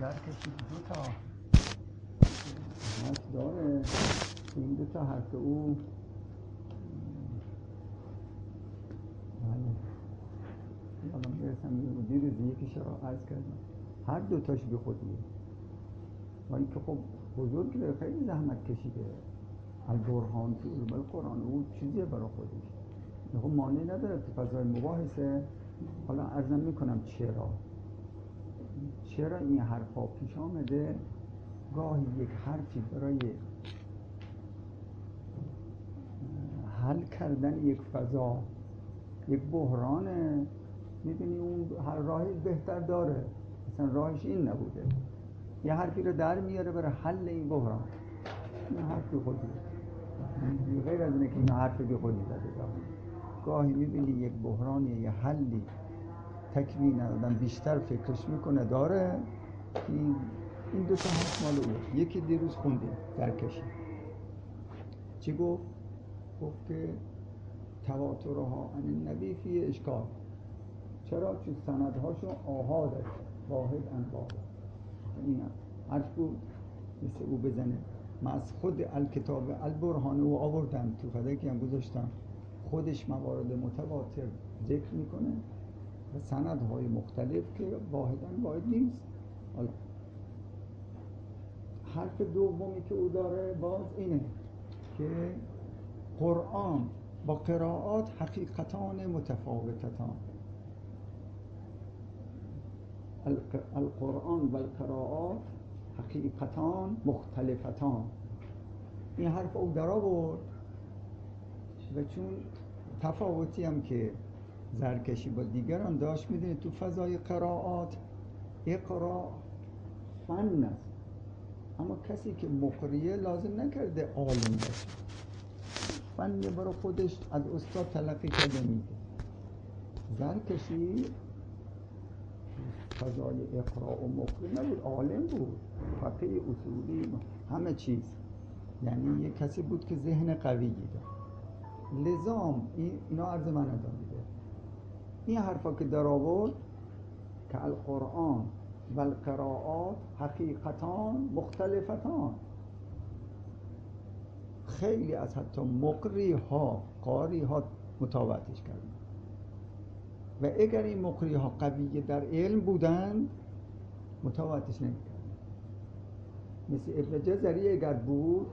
زرکشی دو تا حرف داره که این دو تا حرف او حالا میرسم یه روزی یکیش را عرض کردم هر دو تاش به خودیه و اینکه خب بزرگ خیلی زحمت کشیده البرهان فی علوم القرآن او چیزیه برای خودش خب مانعی نداره تو فضای مباحثه. حالا عرضم میکنم چرا این حرفا پیش آمده. گاهی یک حرفی برای حل کردن یک فضا یک بحرانه، میدونی اون هر راهی بهتر داره، مثلا راهش این نبوده، یه حرفی رو در میاره برای حل این بحران. این حرف بی خودی غیر از اینه که این حرف بی خودی زده. گاهی میبینی یک بحرانی یه حلی تکوین آدم بیشتر فکرش میکنه داره. این دو تا حرف مال اوه. یکی دیروز خوندیم زرکشی چی گفت؟ گفت که تواترها عن النبی فی اشکال. چرا؟ چون سندهاشو آحاده واحد انواع. این حرف بود مثل او بزنه. من از خود الکتاب البرهان او آوردم تو فدکی هم گذاشتم، خودش موارد متواتر ذکر میکنه و سندهای مختلف که واحداً واحد نیست. حالا حرف دومی که او داره باز اینه که قرآن با قرائات حقیقتان متفاوتتان. القرآن و القرائات حقیقتان مختلفتان. این حرف او در آورد و چون تفاوتی هم که زرکشی با دیگران داشت، میدونید تو فضای قرائات اقرا فن است، اما کسی که مقریه لازم نکرده عالم باشه، فن برای خودش از استاد تلقی کرده میده. زرکشی فضای اقرا و مقری نبود، عالم بود، فقیه اصولی همه چیز، یعنی یک کسی بود که ذهن قویی داشت. لزام اینا عرض من ندامیده. این حرفا که در آورد که القرآن و القرائات حقیقتان مختلفتان، خیلی از حتی مقری ها قاری ها متابعتش کردن و اگر این مقری ها قوی در علم بودن متابعتش نمی‌کردن. مثل ابن جزری اگر بود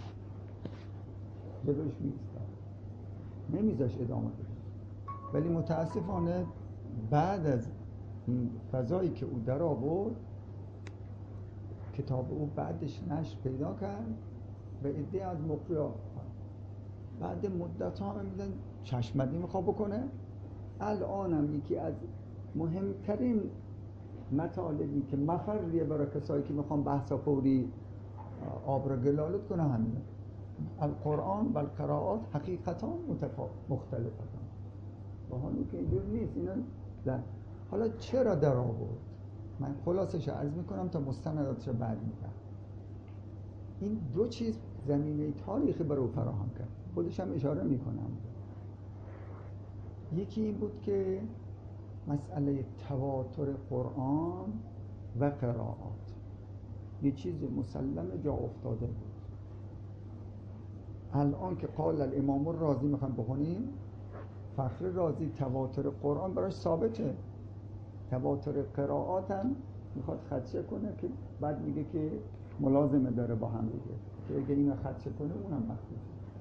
جلوش می‌ایستاد، نمیذاش ادامه بده. ولی متاسفانه بعد از این فضایی که او در آورد، کتاب او بعدش نشر پیدا کرد و عده از مقری‌ها بعد مدت ها میدن چشمدی میخواد بکنه. الان هم یکی از مهمترین مطالبی که مفریه برای کسایی که میخوان بحثا فوری آب را گلالود کنه همینه. القرآن و القرائات حقیقتان مختلفتان. با حالی که اینجور نیست. اینا در حالا چرا در آورد؟ من خلاصش عرض میکنم تا مستنداتش بعد میگم. این دو چیز زمینه تاریخی برای او فراهم کرد، خودش هم اشاره میکنم. یکی این بود که مسئله تواتر قرآن و قرائات یه چیز مسلم جا افتاده بود. الان که قال الامام الرازی میخوام بخونیم، فخر رازی تواتر قرآن براش ثابته، تواتر قرائات هم میخواد خدشه کنه که بعد میگه که ملازمه داره با هم دیگه، که اگه اینو خدشه کنه اونم مخدوشه.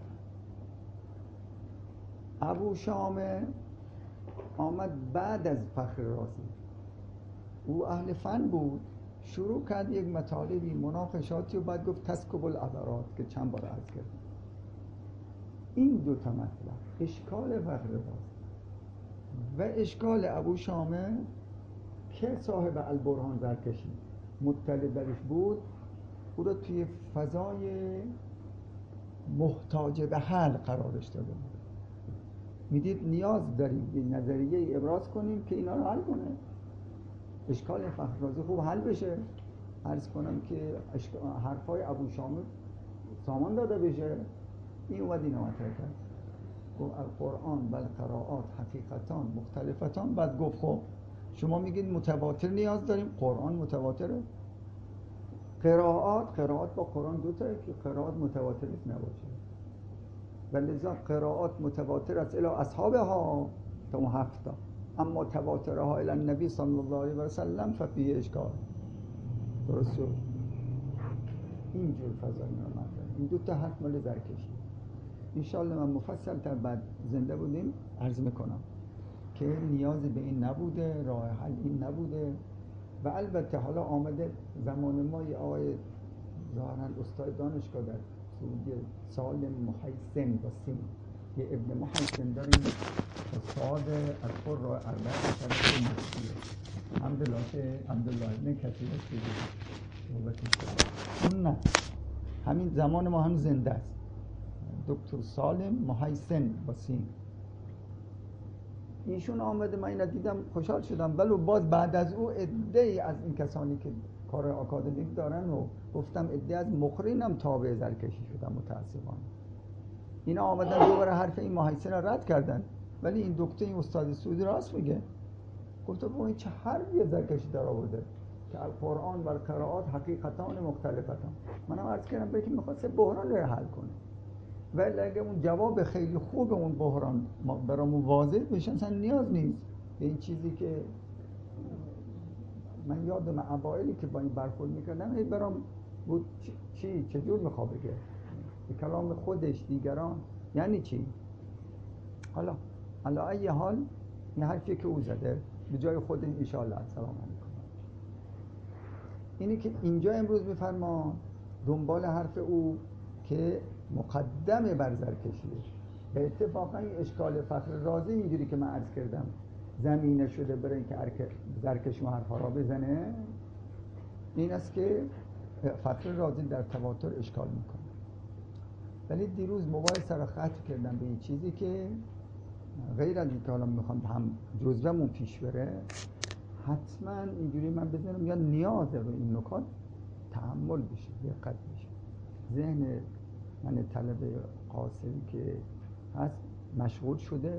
ابو شامه آمد بعد از فخر رازی، او اهل فن بود، شروع کرد یک مطالبی مناقشاتی و بعد گفت تسکب العبرات که چند بار عرض کردم. این دو تا مطلب، اشکال فخر رازی و اشکال ابو شامه که صاحب البرهان زرکشی مطلع درش بود، او را توی فضای محتاج به حل قرارش داده بود. میدید نیاز داریم به نظریه ابراز کنیم که اینا رو حل کنه. اشکال فخر رازی خوب حل بشه. عرض کنم که حرفای ابو شامه سامان داده بشه. این اومد اینو مطرح کرد، گفت القرآن و القرائات حقیقتان مختلفتان. بعد گفت خب شما میگید متواتر نیاز داریم، قرآن متواتره، قرائات با قرآن دو تایی که قرائات متواتر نیست نباشه و لذا قرائات متواتر است الی اصحابها تا اون 7 تا، اما تواترها الی النبی صلی الله علیه و سلم ففیه اشکال. درست شد؟ اینجور فضایی رو مطرح. این دو تا حرف مال زرکشی. انشالله من مفصل تر بعد زنده بودیم عرض میکنم که نیازی به این نبوده، راه حل این نبوده و البته حالا آمده زمان ما یه آقای ظاهراً استاد دانشگاه در سعودی سالم محیسن با سین، یه ابن محیسن داریم استاد از خور راه اربع شرف مفتیه عبدالله ابن کثیر اون نه، همین زمان ما هم زنده است، دکتر سالم محیسن با سین. ایشون آمده، من اینو دیدم خوشحال شدم، ولی باز بعد از او عده‌ای از این کسانی که کار آکادمیک دارن و گفتم عده از مقرینم تابع زرکشی شدن متاسفانه. اینا آمدن دوباره حرف این محیسن رو رد کردن، ولی این دکتر این استاد سعودی راست میگه. گفتم این چه حرفی زرکشی در آورده که القرآن و القرائات حقیقتان مختلفتان. منم عرض کردم به که می‌خواد بحران رو حل کنه، ولی اگه اون جواب خیلی خوب اون بحران برامون واضح بشه اصلا نیاز نیست به این چیزی که من یادم اوایلی که با این برخورد میکردم هی برام بود چجور میخواد بگه به کلام خودش دیگران یعنی چی. حالا علی ای حال این حرفی که او زده به جای خود ان شاءالله. سلام علیکم. اینی که اینجا امروز میفرما دنبال حرف او که مقدمه بر زرکشیه. به اتفاقا این اشکال فخر رازی اینجوری که من عرض کردم زمینه شده برای اینکه زرکشی و حرفا را بزنه، این است که فخر رازی در تواتر اشکال میکنه. ولی دیروز موبایل سر خط کردم به این چیزی که غیر از اینکه حالا میخوام هم جزومون پیش بره حتما اینجوری من بزنم یا نیاز رو این نکات تحمل بشه، دقت بشه. ذهن من طلبه قاصری که هست مشغول شده،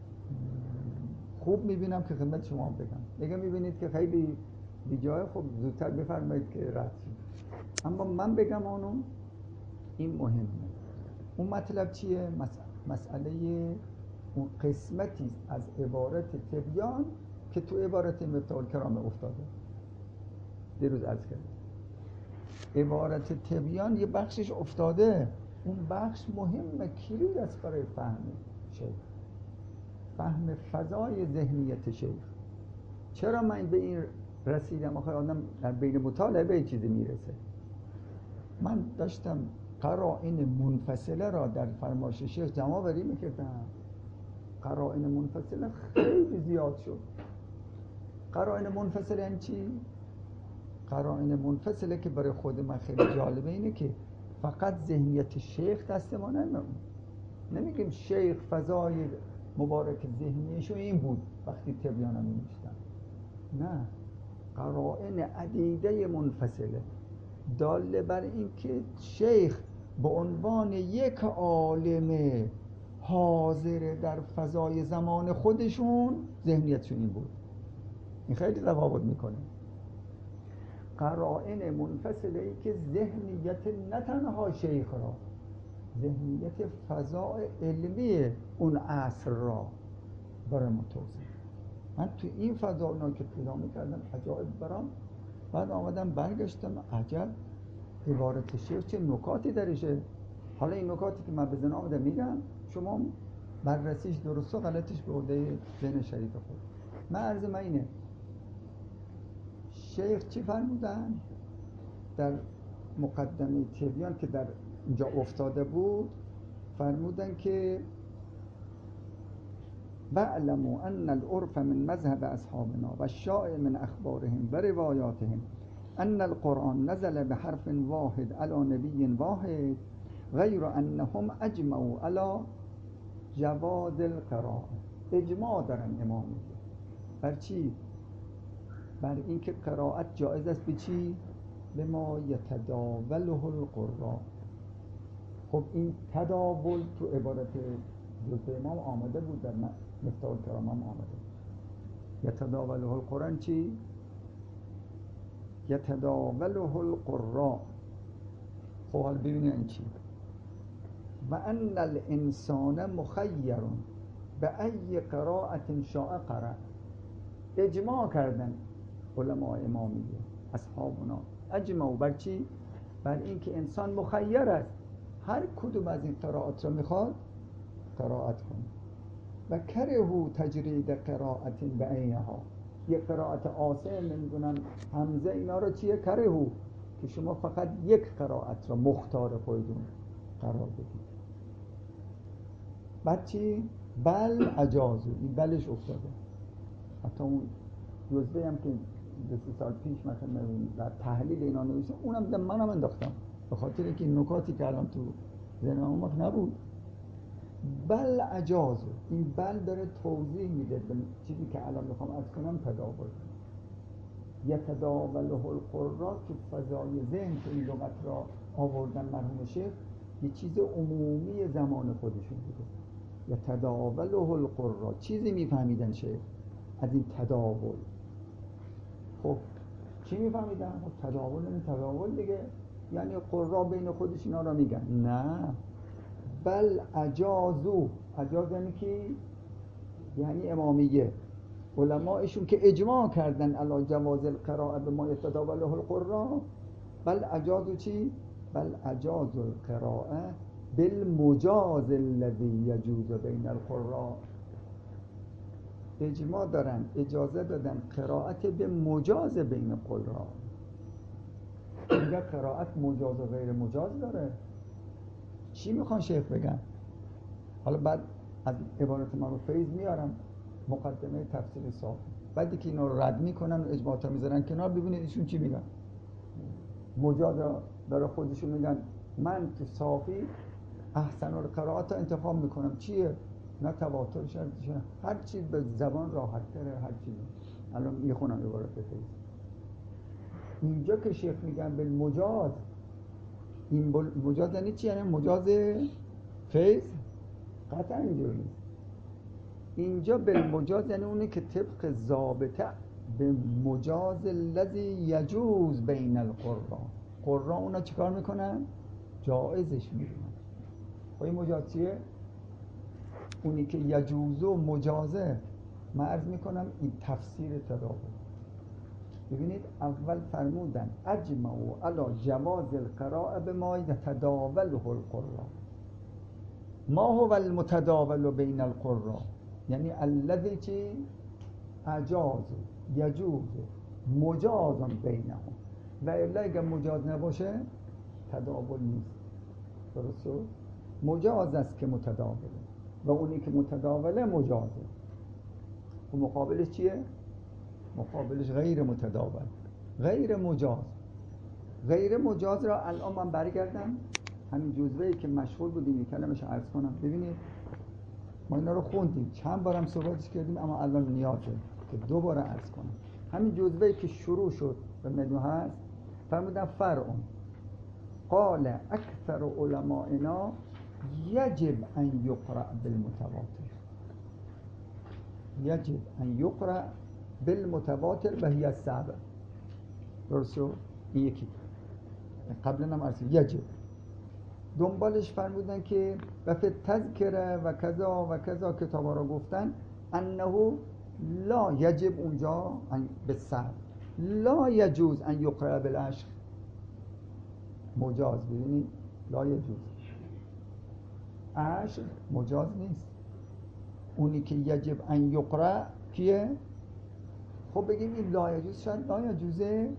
خوب میبینم که خدمت شما بگم. اگه میبینید که خیلی بی جای، خب زودتر بفرمایید که رد شد. اما من بگم این مهمه. اون مطلب چیه؟ مسئله اون قسمتی از عبارت تبیان که تو عبارت مفتاح الکرام افتاده. دیروز عرض کردم عبارت تبیان یه بخشش افتاده، اون بخش مهمه، کلید است برای فهم شیخ، فهم فضای ذهنیت شیخ. چرا من به این رسیدم؟ آخه آدم در بین مطالعه به چیزی میرسه. من داشتم قرائن منفصله را در فرمایش شیخ جمع بری میکردم. قرائن منفصله خیلی زیاد شد. قرائن منفصله یعنی چی؟ قرائن منفصله که برای خود من خیلی جالبه اینه که فقط ذهنیت شیخ دست ما نمیگیم شیخ فضای مبارک ذهنیشو این بود وقتی تبیانم می‌نوشتم. نه، قرائن عدیده منفصله داله بر این که شیخ به عنوان یک عالم حاضر در فضای زمان خودشون ذهنیتشون این بود. این خیلی تفاوت میکنه. قرائن منفصله ای که ذهنیت نه تنها شیخ را، ذهنیت فضای علمی اون عصر را برای ما توضیح. من تو این فضا اونا که پیدا میکردم عجایب برام، بعد آمدم برگشتم عجب عبارت شیخ چه نکاتی درشه. حالا این نکاتی که من بزن آمدم میگم، شما بررسیش درست و غلطش به عهده ذهن شریف خود. من عرض من اینه، شیخ چی فرمودن در مقدمه تبیان که در اینجا افتاده بود؟ فرمودن که وَاعْلَمُوا أَنَّ الْعُرْفَ مِنْ مَذْهَبِ أَصْحَابِنَا وَالشَّائِعِ مِنْ أَخْبَارِهِمْ وَرِوَايَاتِهِمْ أَنَّ الْقُرْآنَ نَزَلَ بِحَرْفٍ وَاحِدٍ عَلَى نَبِيٍّ وَاحِدٍ غَيْرَ أَنَّهُمْ أَجْمَعُوا عَلَى جواز القراءة. اجماع دارن امام میگه بر چی؟ بر اینکه قرائت جایز است. به چی؟ به ما یتداوله القراء. خب این تداول تو عبارت جزء امام آمده بود، در مفتاح الکرام هم آمده. یتداوله القرآن چی؟ یتداوله القراء. خب حالا ببینید این چی. و ان الانسان مخیر به ای قراءت شاء قرأ. اجماع کردن علماء امامیه اصحابنا، اجماع بر چی؟ بر اینکه انسان مخیر است، هر کدوم از این قرائات را میخواد قرائت کنه. و کرهو تجرید قرائت بعینها، یه قرائت عاصم نمیدونم حمزه اینا رو چیه؟ کرهو، که شما فقط یک قرائت را مختار خودتون قرار بدید. بعد چی؟ بل اجازو، این بلش افتاده. حتی اون جزوه هم که 2-3 سال پیش مثلا در تحلیل اینا نوشتم، اونم منم انداختم به خاطر اینکه این نکاتی که الان تو ذهنم نبود. بل اجازو، این بل داره توضیح میده به چیزی که الان میخوام عرض کنم. تداول یتداوله القراء، تو فضای ذهن که این لغت را آوردن مرحوم شیخ، یه چیز عمومی زمان خودشون بوده. یتداوله القراء، چیزی میفهمیدن شیخ از این تداول. خب چی میفهمیدن؟ خب تداول دیگه، یعنی قرا بین خودش اینا را میگن. نه، بل اجازو، اجاز یعنی کی؟ یعنی امامیه، علمایشون که اجماع کردن علی جواز القراءه به ما یتداوله القراء. بل اجازو چی؟ بل اجازو القراءه بالمجاز الذي یجوز بین القراء. اجماع دارن، اجازه دادن قرائت به مجاز بین قراء. میگه قرائت مجاز و غیر مجاز داره. چی میخوان شیخ بگن؟ حالا بعد از عبارت ما رو فیض میارم، مقدمه تفسیر صافی، بعدی که اینا رو رد میکنن و اجماعات رو میذارن کنار، ببینید ایشون چی میگن. مجاز را برای خودشون میگن من تو صافی احسن القرائات رو انتخاب میکنم. چیه؟ نه تواتر شرطشه، هر چیز به زبان راحت تره، هر چیز. الان میخونم عبارت فیض. اینجا که شیخ میگن بالمجاز، این مجاز یعنی چی؟ یعنی مجاز فیض؟ قطعا اینجوری نیست. اینجا بالمجاز یعنی اونه که طبق ضابطه به مجاز الذی یجوز بین القراء. قراء اونا چیکار میکنن؟ جایزش میدونن. خب این مجاز چیه؟ اونی که یجوزو مجازه. من عرض میکنم این تفسیر تداول. ببینید اول فرمودن اجمعوا علی جواز القراءه بما یتداوله القراء. ما هو المتداول بین القراء؟ یعنی الذی چی؟ اجاز یجوز مجاز بینهم. و الا اگر مجاز نباشه تداول نیست. درسته؟ مجاز است که متداوله و اونی که متداوله مجازه. و مقابلش چیه؟ مقابلش غیر متداول، غیر مجاز. غیر مجاز را الان من برگردم همین جزوه‌ای که مشغول بودیم این کلمش عرض کنم. ببینید ما اینا رو خوندیم، چند بارم صحبتش کردیم، اما الان نیازه که دوباره عرض کنم. همین جزوه‌ای که شروع شد به مدو هست، فرمودن فرعون قال اکثر علمائنا یجب ان یقرأ بالمتواتر. یجب ان یقرأ بالمتواتر و هی السبع. درسته؟ این یکی. قبلا هم عرض یجب. دنبالش فرمودن که و فی تذکره و کذا و کذا کتابا را گفتن انه لا یجب، اونجا به سبع لا یجوز ان یقرأ بالعشر. مجاز. ببینید لا یجوز، عشر مجاز نیست. اونی که یجب ان یقرأ کیه؟ خب بگیم این لا یجوز، شاید لا یجوزه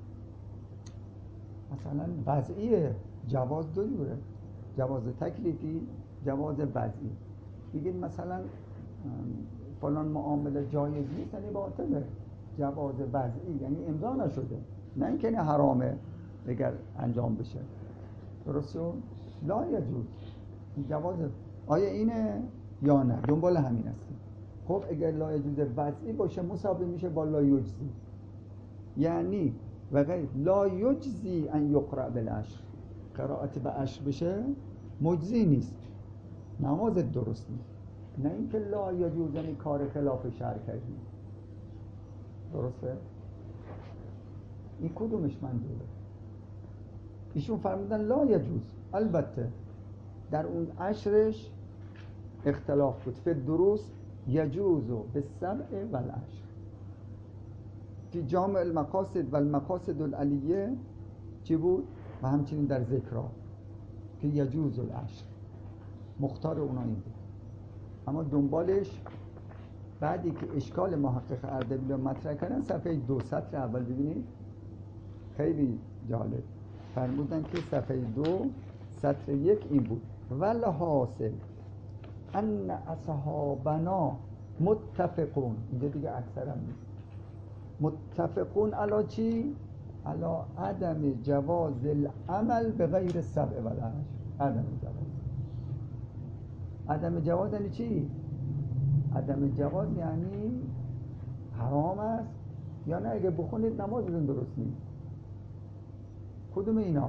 مثلا وضعیه. جواز دو جوره، جواز تکلیفی، جواز وضعی. بگید مثلا فلان معامله جایز نیست یعنی باطله. جواز وضعی یعنی امضا نشده، نه اینکه نه حرامه اگر انجام بشه. درسته؟ لا یجوز جواز آیا اینه یا نه؟ دنبال همین هستیم. خب اگر لا یجوز وضعی باشه مساوی میشه با لا یجزی، یعنی و غیر لا یجزی ان یقرأ بالعشر. قرائت به عشر بشه مجزی نیست، نماز درست نیست. نه اینکه لا یجوز یعنی کار خلاف شرع کردی. درسته؟ این کدومش منظوره؟ ایشون فرمودن لا یجوز. البته در اون عشرش اختلاف بود. فی دروس یجوز بالسبع و العشر، فی جامع المقاصد و المقاصد العلیه چی بود؟ و همچنین در ذکرها که یجوز العشر. مختار اونا این بود. اما دنبالش بعدی که اشکال محقق اردبیل رو مطرح کردن، صفحه 2 سطر اول ببینید، خیلی جالب فرمودن که صفحه 2 سطر 1 این بود: والحاصل ان اصحابنا متفقون، اینجا دیگه اکثر هم نیست، متفقون علا چی؟ علا عدم جواز العمل به غیر السبع و العشر. عدم جواز یعنی چی؟ عدم جواز یعنی حرام است یا نه اگه بخونید نمازتون درست نیست. کدوم اینا؟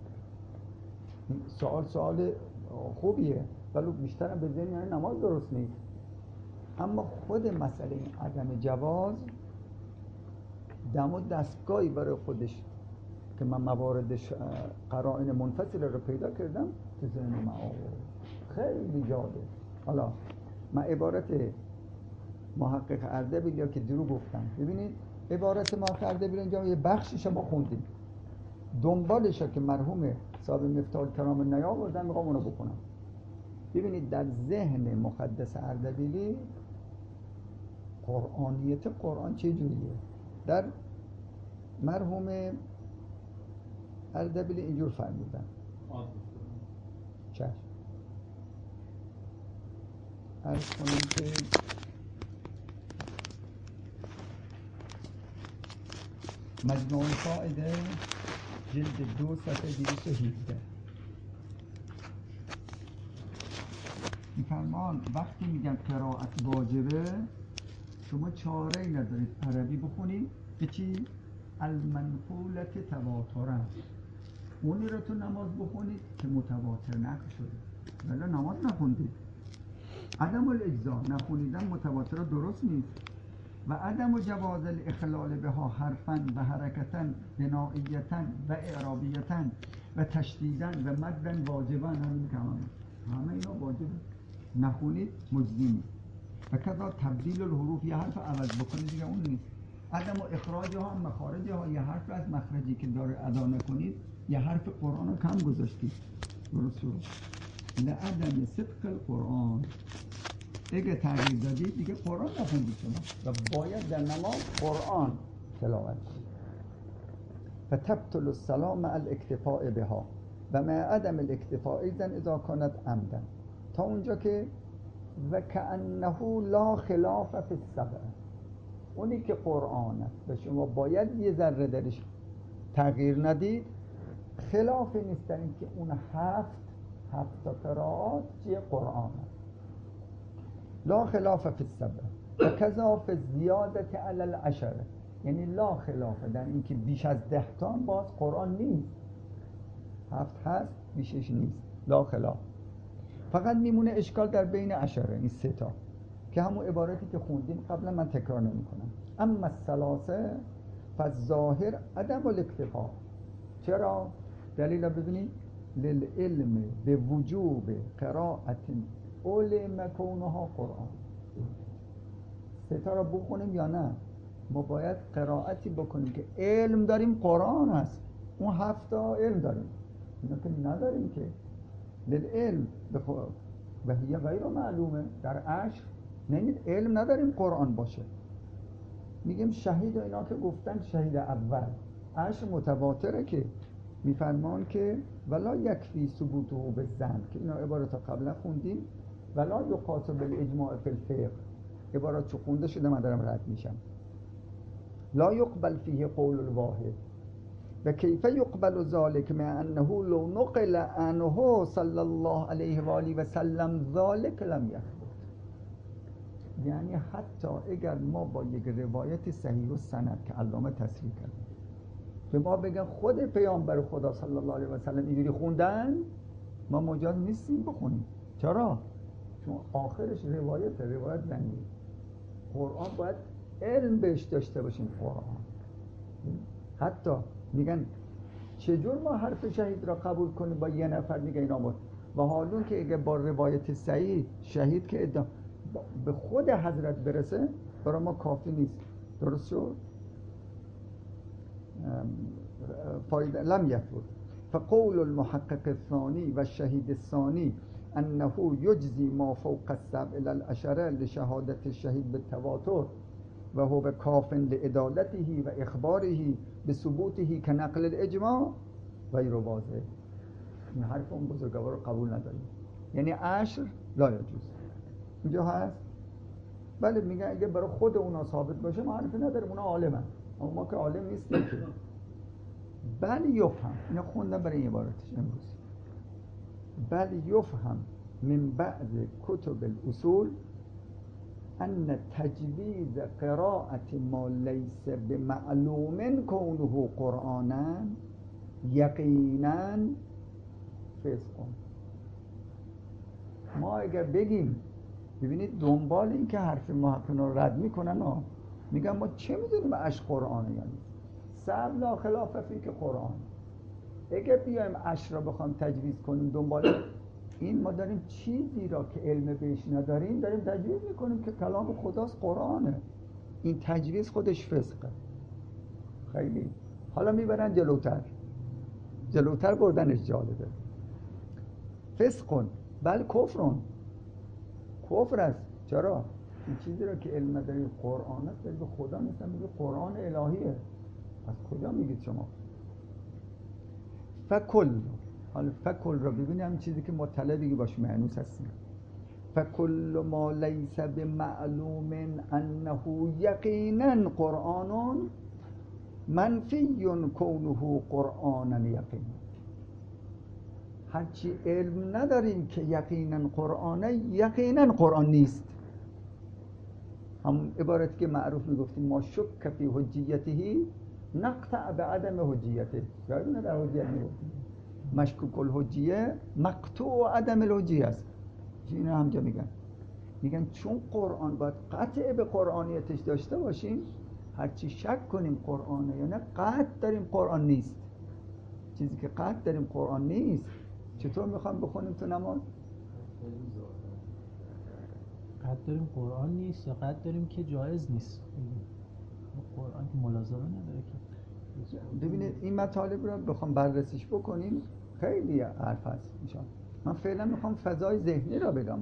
سوال خوبیه، ولی بیشترم به ذهن یعنی نماز درست نیست. اما خود مسئله عدم جواز دم و دستگاهی برای خودش که من مواردش قرائن منفصله رو پیدا کردم تو ذهن من خیلی جالب. حالا من عبارت محقق اردبیل یا که درو گفتم، ببینید عبارت محقق اردبیل اینجا یه بخشش ما خوندیم، دنبالش که مرحوم صاحب مفتاح الکرام نیاوردن، میخوام اونو بکنم. ببینید در ذهن مقدس اردبیلی قرآنیت قرآن چه جوریه. در مرحوم اردبیلی اینجور فرمودن. چشم عرض کنیم که مجموع الفائده جلد 2 صفحه 217 میفرمان وقتی میگن قرائت واجبه شما چاره‌ای ندارید عربی بخونید که چی؟ المنقولت تواترا، اونی رو تو نماز بخونید که متواتر نقل شده، ولی نماز نخوندید. عدم الاجزا، نخونیدن متواتر درست نیست. و عدم جواز الاخلال بها حرفا و حرکتا بنائیتا و اعرابیتا و تشدیدا و مدن واجبا، همه اینا واجبه، نخونید مجزی. و کذا تبدیل الحروف، یه حرف عوض بکنید دیگه اون نیست. عدم اخراجها مخارجها، یه حرف از مخرجی که داره ادا نکنید یه حرف قرآن رو کم گذاشتید. درست لعدم صدق القرآن، اگه تغییر دادید دیگه قرآن نخوندید شما و باید در نماز قرآن تلاوت کنید. فتبطل الصلاة مع الاکتفاء بها و مع عدم الاکتفاء ایضا اذا کانت عمدا، تا اونجا که و کأنه لا خلاف فی السبع، اونی که قرآن است و شما باید یه ذره درش تغییر ندید، خلافی نیست در این که اون هفت قرائات چیه قرآن است. لا خلاف فی السبع و کذا فی زیادت علی العشر، یعنی لا خلاف در این که بیش از 10 تا باز قرآن نیست، 7 هست بیشش نیست، لا خلاف. فقط میمونه اشکال در بین عشره، این 3 تا که همون عبارتی که خوندیم قبلا، من تکرار نمی کنم. اما الثلاثه فالظاهر عدم الاکتفاء. چرا؟ دلیل ببینید، للعلم به وجوب قرائت علم کونها قرآن. 3 تا رو بخونیم یا نه؟ ما باید قرائتی بکنیم که علم داریم قرآن هست. اون 7 تا علم داریم، اینا که نداریم که. للعلم و هی غیر معلومه، در عشر نمید علم نداریم قرآن باشه. میگیم شهید و اینا که گفتن شهید اول عشر متواتره، که میفرمان که ولا یکفی ثبوته بالظن، که اینا عبارت قبلا خوندیم، ولا یقاس بالاجماع فی الفقه، عبارت چو خونده شده من دارم رد میشم. لا یقبل فیه قول الواحد و کیف یقبل ذلك مع انه لو نقل عنه صلی الله علیه و آله و سلم ذلك لم یثبت. یعنی حتی اگر ما با یک روایت صحیح و سند که علامه تصریح کردن به ما بگن خود پیامبر خدا صلی الله علیه و سلم اینجوری خوندن، ما مجاز نیستیم بخونیم. چرا؟ چون آخرش روایت زنی. قرآن باید علم بهش داشته باشیم. قرآن حتی میگن چجور ما حرف شهید را قبول کنیم با یه نفر میگه این آمد و حالون که اگه با روایت صحیح شهید که به خود حضرت برسه برای ما کافی نیست. درست شد؟ فایده لم یثبت فقول المحقق الثانی و شهید الثانی انه یجزی ما فوق السبع الی العشره لشهادت الشهید بالتواتر و هو کاف لعدالته و اخباره بثبوته كنقل الاجماع غیر واضح. این حرف اون بزرگوار رو قبول نداریم. یعنی عشر لا یجوز اینجا هست. بله میگن اگه برای خود اونا ثابت باشه ما حرفی نداریم، اونا عالمن، اما ما که عالم نیستیم که. بل یفهم، اینا خوندم برای این عبارتش امروز، بل یفهم من بعض کتب الاصول ان تجویز قراءت ما لیس بمعلوم کونه قرآنا یقینا فسق. ما اگر بگیم، ببینید دنبال این که حرف محققین رو رد میکنن میگن ما چه میدونیم اش قرآنه یا نیست، سبب لا خلاف فی که قرآن. اگر بیایم اش را بخوام تجویز کنیم دنبال این، ما داریم چیزی را که علم بهش نداریم داریم تجویز میکنیم که کلام خداست، قرآنه. این تجویز خودش فسقه. خیلی حالا میبرن جلوتر بردنش جالبه. فسقون بل کفرون، کفر است. چرا؟ این چیزی را که علم نداریم قرآن است، به خدا نیستن، میگه قرآن الهیه. از کجا میگید شما؟ فکل، حالا فکل را ببینیم، همین چیزی که مطلبی باش معنوس هستیم. فکل ما لیس بمعلوم انه یقینا قرآن منفی کونه قرآنا یقینا. هرچی علم نداریم که یقینا قرآنه، یقینا قرآن نیست. هم عبارتی که معروف میگفتیم ما شک فی حجیته نقطع به عدم حجیته. یادونه در حجیت میگفتیم مشکوک الحجیه مقطوع عدم الحجیه است. اینا همجا میگن چون قرآن باید قطع به قرآنیتش داشته باشیم، هرچی شک کنیم قرآنه یا نه قطع داریم قرآن نیست. چیزی که قطع داریم قرآن نیست چطور میخوام بخونیم تو نماز؟ قطع داریم قرآن نیست یا قطع داریم که جایز نیست؟ قرآن که ملازمه نداره که. ببینید این مطالب رو بخوام بررسیش بکنیم خیلی حرف هست انشاءالله. من فعلا میخوام فضای ذهنی را بگم.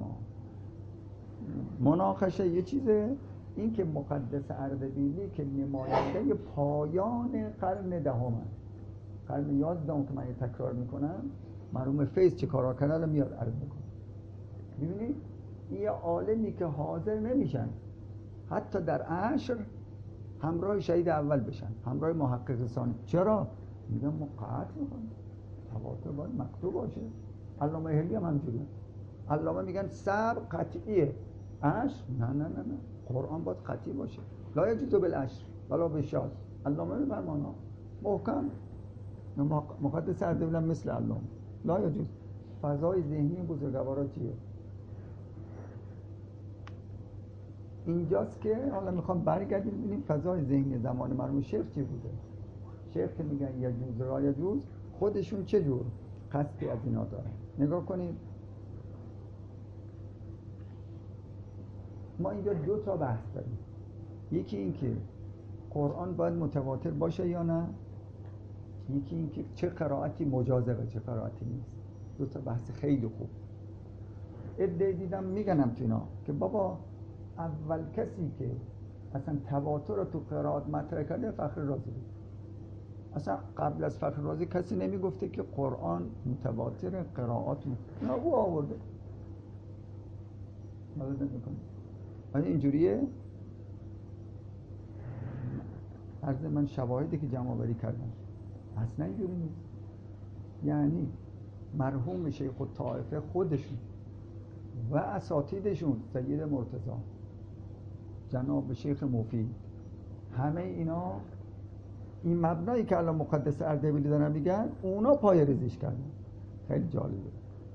مناقشه یه چیزه، این که مقدس اردبیلی که نماینده پایان قرن دهم است، قرن 11 که من یه تکرار میکنم، مرحوم فیض چه کارا کردن میاد عرض میکنه. ببینید این عالمی که حاضر نمیشن حتی در عشر همراه شهید اول بشن، همراه محقق ثانی. چرا؟ میگن ما قطع میکنیم تواتر باید مکتوب باشه. علامه هلی هم همجوریه. علامه میگن سبع قطعیه، عشر نه قرآن باید قطعی باشه. لا یجوز بالعشر ولا بالشاذ. علامه میفرمانا محکم. مقدس اردبیل هم مثل علامه لا یجوز. فضای ذهنی بزرگوارا چیه؟ اینجاست که حالا میخوام برگردیم ببینیم فضای ذهنی زمان مرحوم شیخ چی بوده. شیخ که میگن یجوز را یجوز، خودشون چه جور قصدی از اینا دارن. نگاه کنید ما اینجا دو تا بحث داریم. یکی این که قرآن باید متواتر باشه یا نه، یکی این که چه قرائتی مجازه و چه قرائتی نیست. دو تا بحث خیلی خوب. ادعای دیدم میگنم تو اینا که بابا اول کسی که اصلا تواتر رو تو قرائت مطرح کرده فخر رازی بود. اصلا قبل از فخر رازی کسی نمیگفته که قرآن متواتر، قرائات نه او آورده. ماذا میکنه؟ آیا اینجوریه؟ عرض من شواهدی که جمع آوری کردم اصلا اینجوری نیست. یعنی مرحوم شیخ الطائفه خودشون و اساتیدشون سید مرتضی، جناب شیخ مفید، همه اینا این مبنایی که الان مقدس اردبیلی دارن میگن اونا پای ریزیش کردن. خیلی جالبه.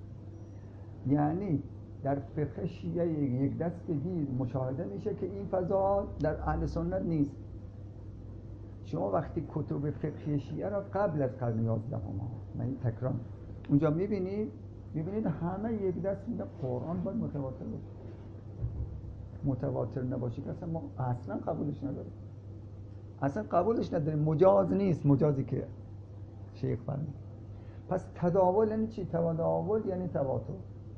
یعنی در فقه شیعه یک دستگیر مشاهده میشه که این فضا در اهل سنت نیست. شما وقتی کتب فقهی شیعه را قبل از قرن 11 من این تکرار اونجا میبینید همه یک دست میگن قرآن باید متواتر باشه. متواتر نباشه که اصلا ما اصلا قبولش نداریم. اصلا قبولش نداریم. مجاز نیست، مجازی که شیخ فرمود. پس تداول یعنی چی؟ تداول یعنی تواتر.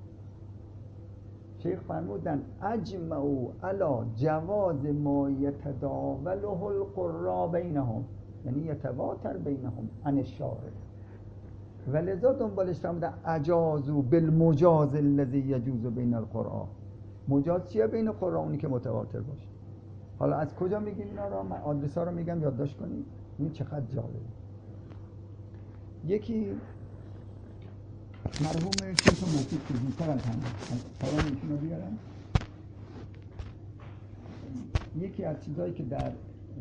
شیخ فرمودن اجمعوا علی جواز ما یتداوله القراء بینهم، یعنی یتواتر بینهم عن الشارع، ولذا دنبالش فرمودن اجازوا بالمجاز الذی یجوز بین القراء. مجاز چیه بین قراء؟ اونی که متواتر باشه. حالا از کجا میگیم اینا رو؟ من آدرس‌ها رو میگم یادداشت کنید. این چقدر جالبه. یکی مرحوم شیخ مفید که زودتر از همه سلام ایشون رو بیارم. یکی از چیزایی که در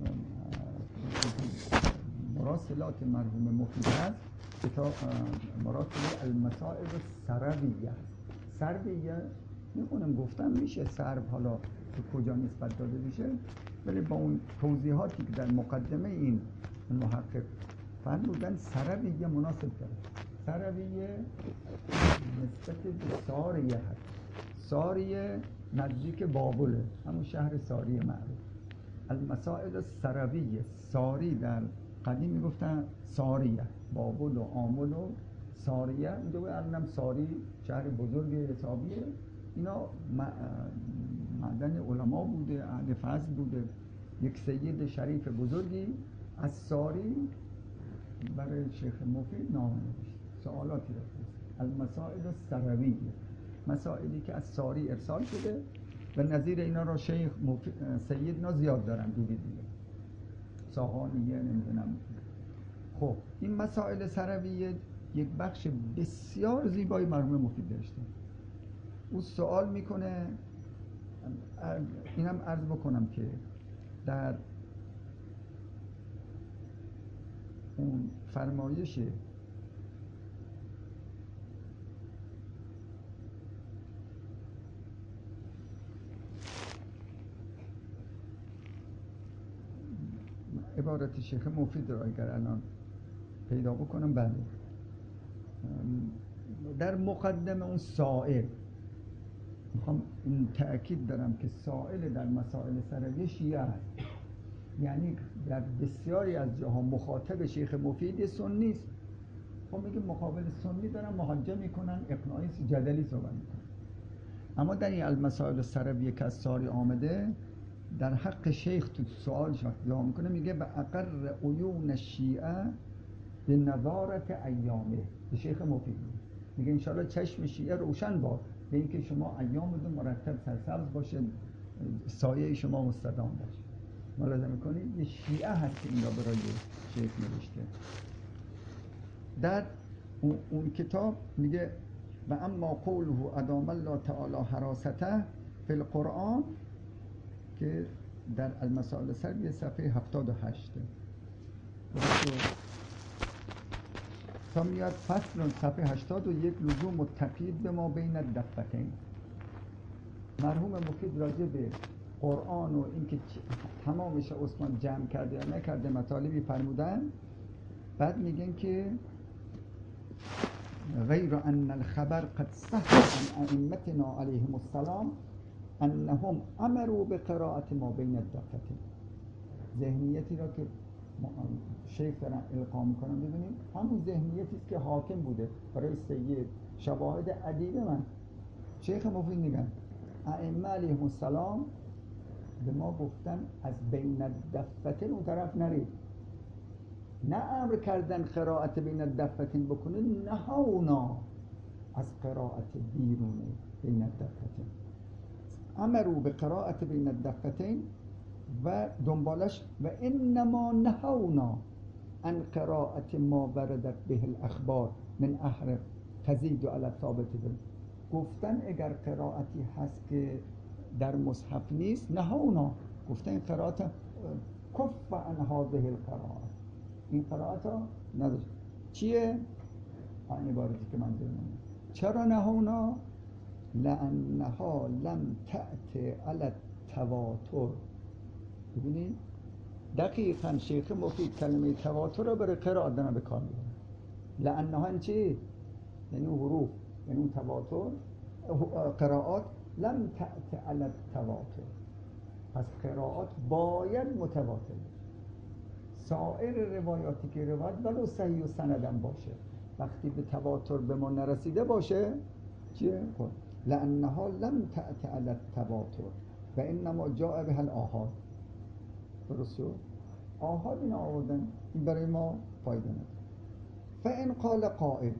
مراسلات مرحوم مفید هست کتاب مراسل المسائل السرویه. سرویه میخونم گفتم میشه سرو، حالا تو کجا نسبت داده میشه، ولی با اون توضیحاتی که در مقدمه این محقق فرمودن سرویه مناسب داره. سرویه نسبت به ساریه هست. ساریه نزدیک بابله، همون شهر ساریه معروف. المسائل السرویه، ساری در قدیم میگفتن ساریه، بابل و آمل و ساریه. اینجا الانم ساری شهر بزرگ حسابیه. اینا معدن علما بوده، اهل فضل بوده. یک سید شریف بزرگی از ساری برای شیخ مفید نامه نوشت، سوالاتی را پرسید. المسائل السرویه، مسائلی که از ساری ارسال شده و نظیر اینا را شیخ سید اینا زیاد دارن دیگه ساهانیه نمیدونم. خب این مسائل سرویه یک بخش بسیار زیبایی مرحوم مفید داشته. او سوال میکنه، اینم عرض بکنم که در اون فرمایش عبارت شیخ مفید را اگر الان پیدا بکنم، بله، در مقدمه اون سائل، میخوام این تأکید دارم که سائل در مسائل سرویه شیعه است. یعنی در بسیاری از جاها مخاطب شیخ مفید سنی است. خب میگه مقابل سنی دارن محاجه میکنن، اقناعی جدلی صحبت میکنن. اما در این المسائل سرویه که از ساری آمده، در حق شیخ تو سوالش وقت جواب میکنه میگه به اقر عیون شیعه به نظارت ایامه. به شیخ مفید میگه انشاءالله چشم شیعه روشن باد به اینکه شما ایامتون مرتب سرسبز باشه، سایه شما مستدام باشه. ملاحظه میکنید یه شیعه هست که این را برای شیخ نوشته. در اون کتاب میگه و اما قوله ادام الله تعالی حراسته فی القرآن که در المسائل سرویه صفحه 78 تا میاد فصل صفحه 81 لزوم التقیید به ما بین الدفتین. مرحوم مفید راجع به قرآن و اینکه تمامش عثمان جمع کرده یا نکرده مطالبی فرمودن. بعد میگن که غیر ان الخبر قد صح عن ائمتنا علیهم السلام انهم امروا بقراءة ما بین الدفتین. ذهنیتی را که شیخ دارن القا میکنن ببینید همون ذهنیتی است که حاکم بوده برای سید. شواهد عدید من شیخ مفید میگن ائمه علیهم السلام به ما گفتن از بین الدفتین اون طرف نرید، نه امر کردن قرائت بین الدفتین بکنید، نهونا از قرائت بیرون بین الدفتین. امروا به قرائت بین الدفتین و دنبالش و انما نهونا عن قرائت ما وردت به الاخبار من اهل تزید علی الثابت. گفتن اگر قرائتی هست که در مصحف نیست، نهونا گفتن این قرائت کف عن هذه القرائت، این قرائت ها نداشت. چیه؟ این عبارتی که من دارم. چرا نهونا؟ لانها لم تأت علی التواتر. ببینید دقیقاً شیخ مفید کلمه تواتر رو برای قرائت دارن به کار میبرن. لانها چی؟ یعنی حروف، یعنی اون تواتر قرائات لم تأت علی التواتر، پس قرائات باید متواتر باشه. سایر روایاتی که روایت ولو صحیح و سندم باشه وقتی به تواتر به ما نرسیده باشه چیه؟ لانها لم تأت علی التواتر و انما جاء بها الآحاد. درست شد؟ آحاد این آوردن، این برای ما فایده نداره. فإن قال قائل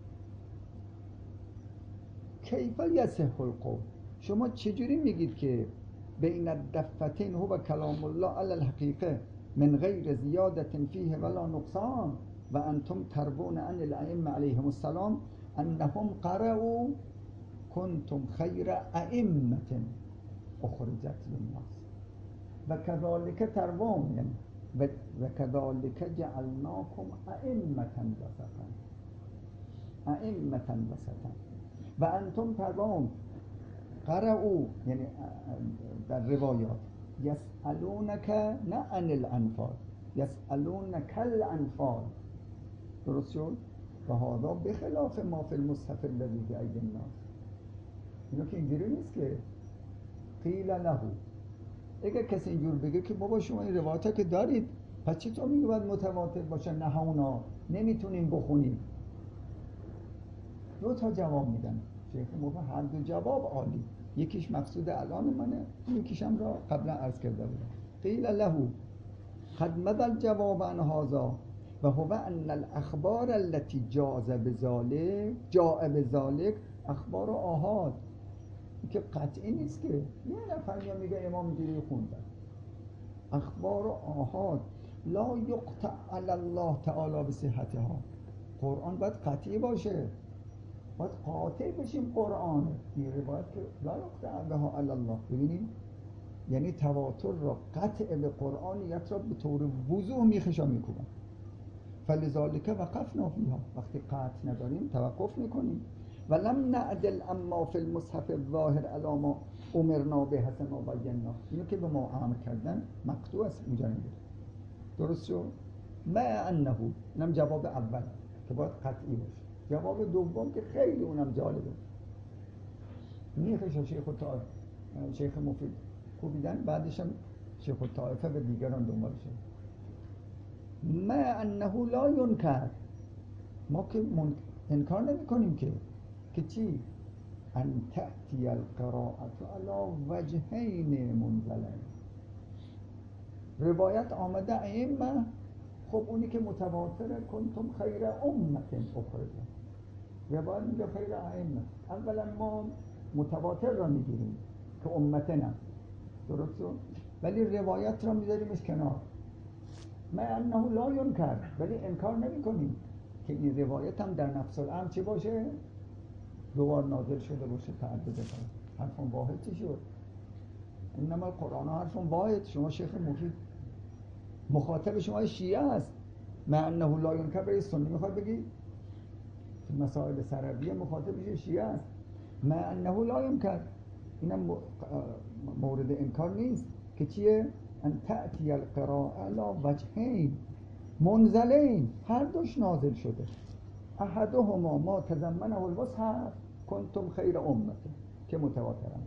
کیف یصح القول، شما چجوری میگید که بین الدفتین هو کلام الله علی الحقیقه من غیر زیادت فیه ولا نقصان و انتم تربون عن الائمه علیهم السلام انهم قرأوا کنتم خیر ائمه اخرجت للناس و كذلك تربون یعنی و كذلك جعلناكم ائمه وسطا ائمه وسطا و انتم تربون قرأوا یعنی در روایات یسألونک نه عن الانفال یسألونک الانفال. درست شد؟ و هذا بخلاف ما فی المصحف الذی فی ایدی الناس. اینو که اینجوری نیست که قیل له، اگر کسی اینجور بگه که بابا شما این روایات که دارید پس چطور میگه باید متواتر باشه؟ نه اونا نمیتونیم بخونیم. دو تا جواب میدن شیخ موفق، هر دو جواب عالی، یکیش مقصود الان منه، یکیش هم را قبلا عرض کرده بودم. قیل له قد مضى الجواب عن هذا و هو ان الاخبار التي جاء بذلك اخبار آحاد. که قطعی نیست که یه نفر یا میگه امام اینجوری خوندن. اخبار آحاد لا یقطع علی الله تعالی بصحتها. قرآن باید قطعی باشه، باید قاطع بشیم قرآن. این روایت که لا یقطع بها علی الله، ببینیم یعنی تواتر را قطع به قرآنیت را به طور وضوح میخشا میکنن. فلذالک وقفنا فیها، وقتی قطع نداریم توقف میکنیم. ولم نعدل اما فی المصحف الظاهر علی ما امرنا به حسن ما بینا، اینو که به ما امر کردن مقطوع است اینجا نمیده. درست شد؟ ما انه، اینم جواب اول که باید قطعی باشه. جواب دوم که خیلی اونم جالبه، میخشه شیخ مفید خوبیدن، بعدش هم شیخ الطائفه به دیگران دنبال شد. ما انه لا ینکر، ما که انکار نمی کنیم که چی؟ ان تأتی القراءة علی وجهین منزلین. روایت آمده ائمه، خب اونی که متواتره کنتم خیر امه اخرجت. روایت میگه خیر ائمه، اولا ما متواتر را میگیریم که امتنا، درست شد؟ ولی روایت را میذاریمش کنار. ما انه لا ینکر، ولی انکار نمی کنیم که این روایت هم در نفس الامر چی باشه؟ دوبار نازل شده باشه، تعدد باشه. حرف واحد چی شد؟ انما القرآن حرف واحد. شما شیخ مفید مخاطب شما شیعه است. ما انه لا ینکر برای سنی میخواد بگی؟ تو مسائل سرویه مخاطبش شیعه است. ما انه لا ینکر، اینم مورد انکار نیست که چیه؟ ان تأتی القراءة علی وجهین منزلین، هر دوش نازل شده. احدهما ما تضمنه المصحف کنتم خیر امه که متواترن،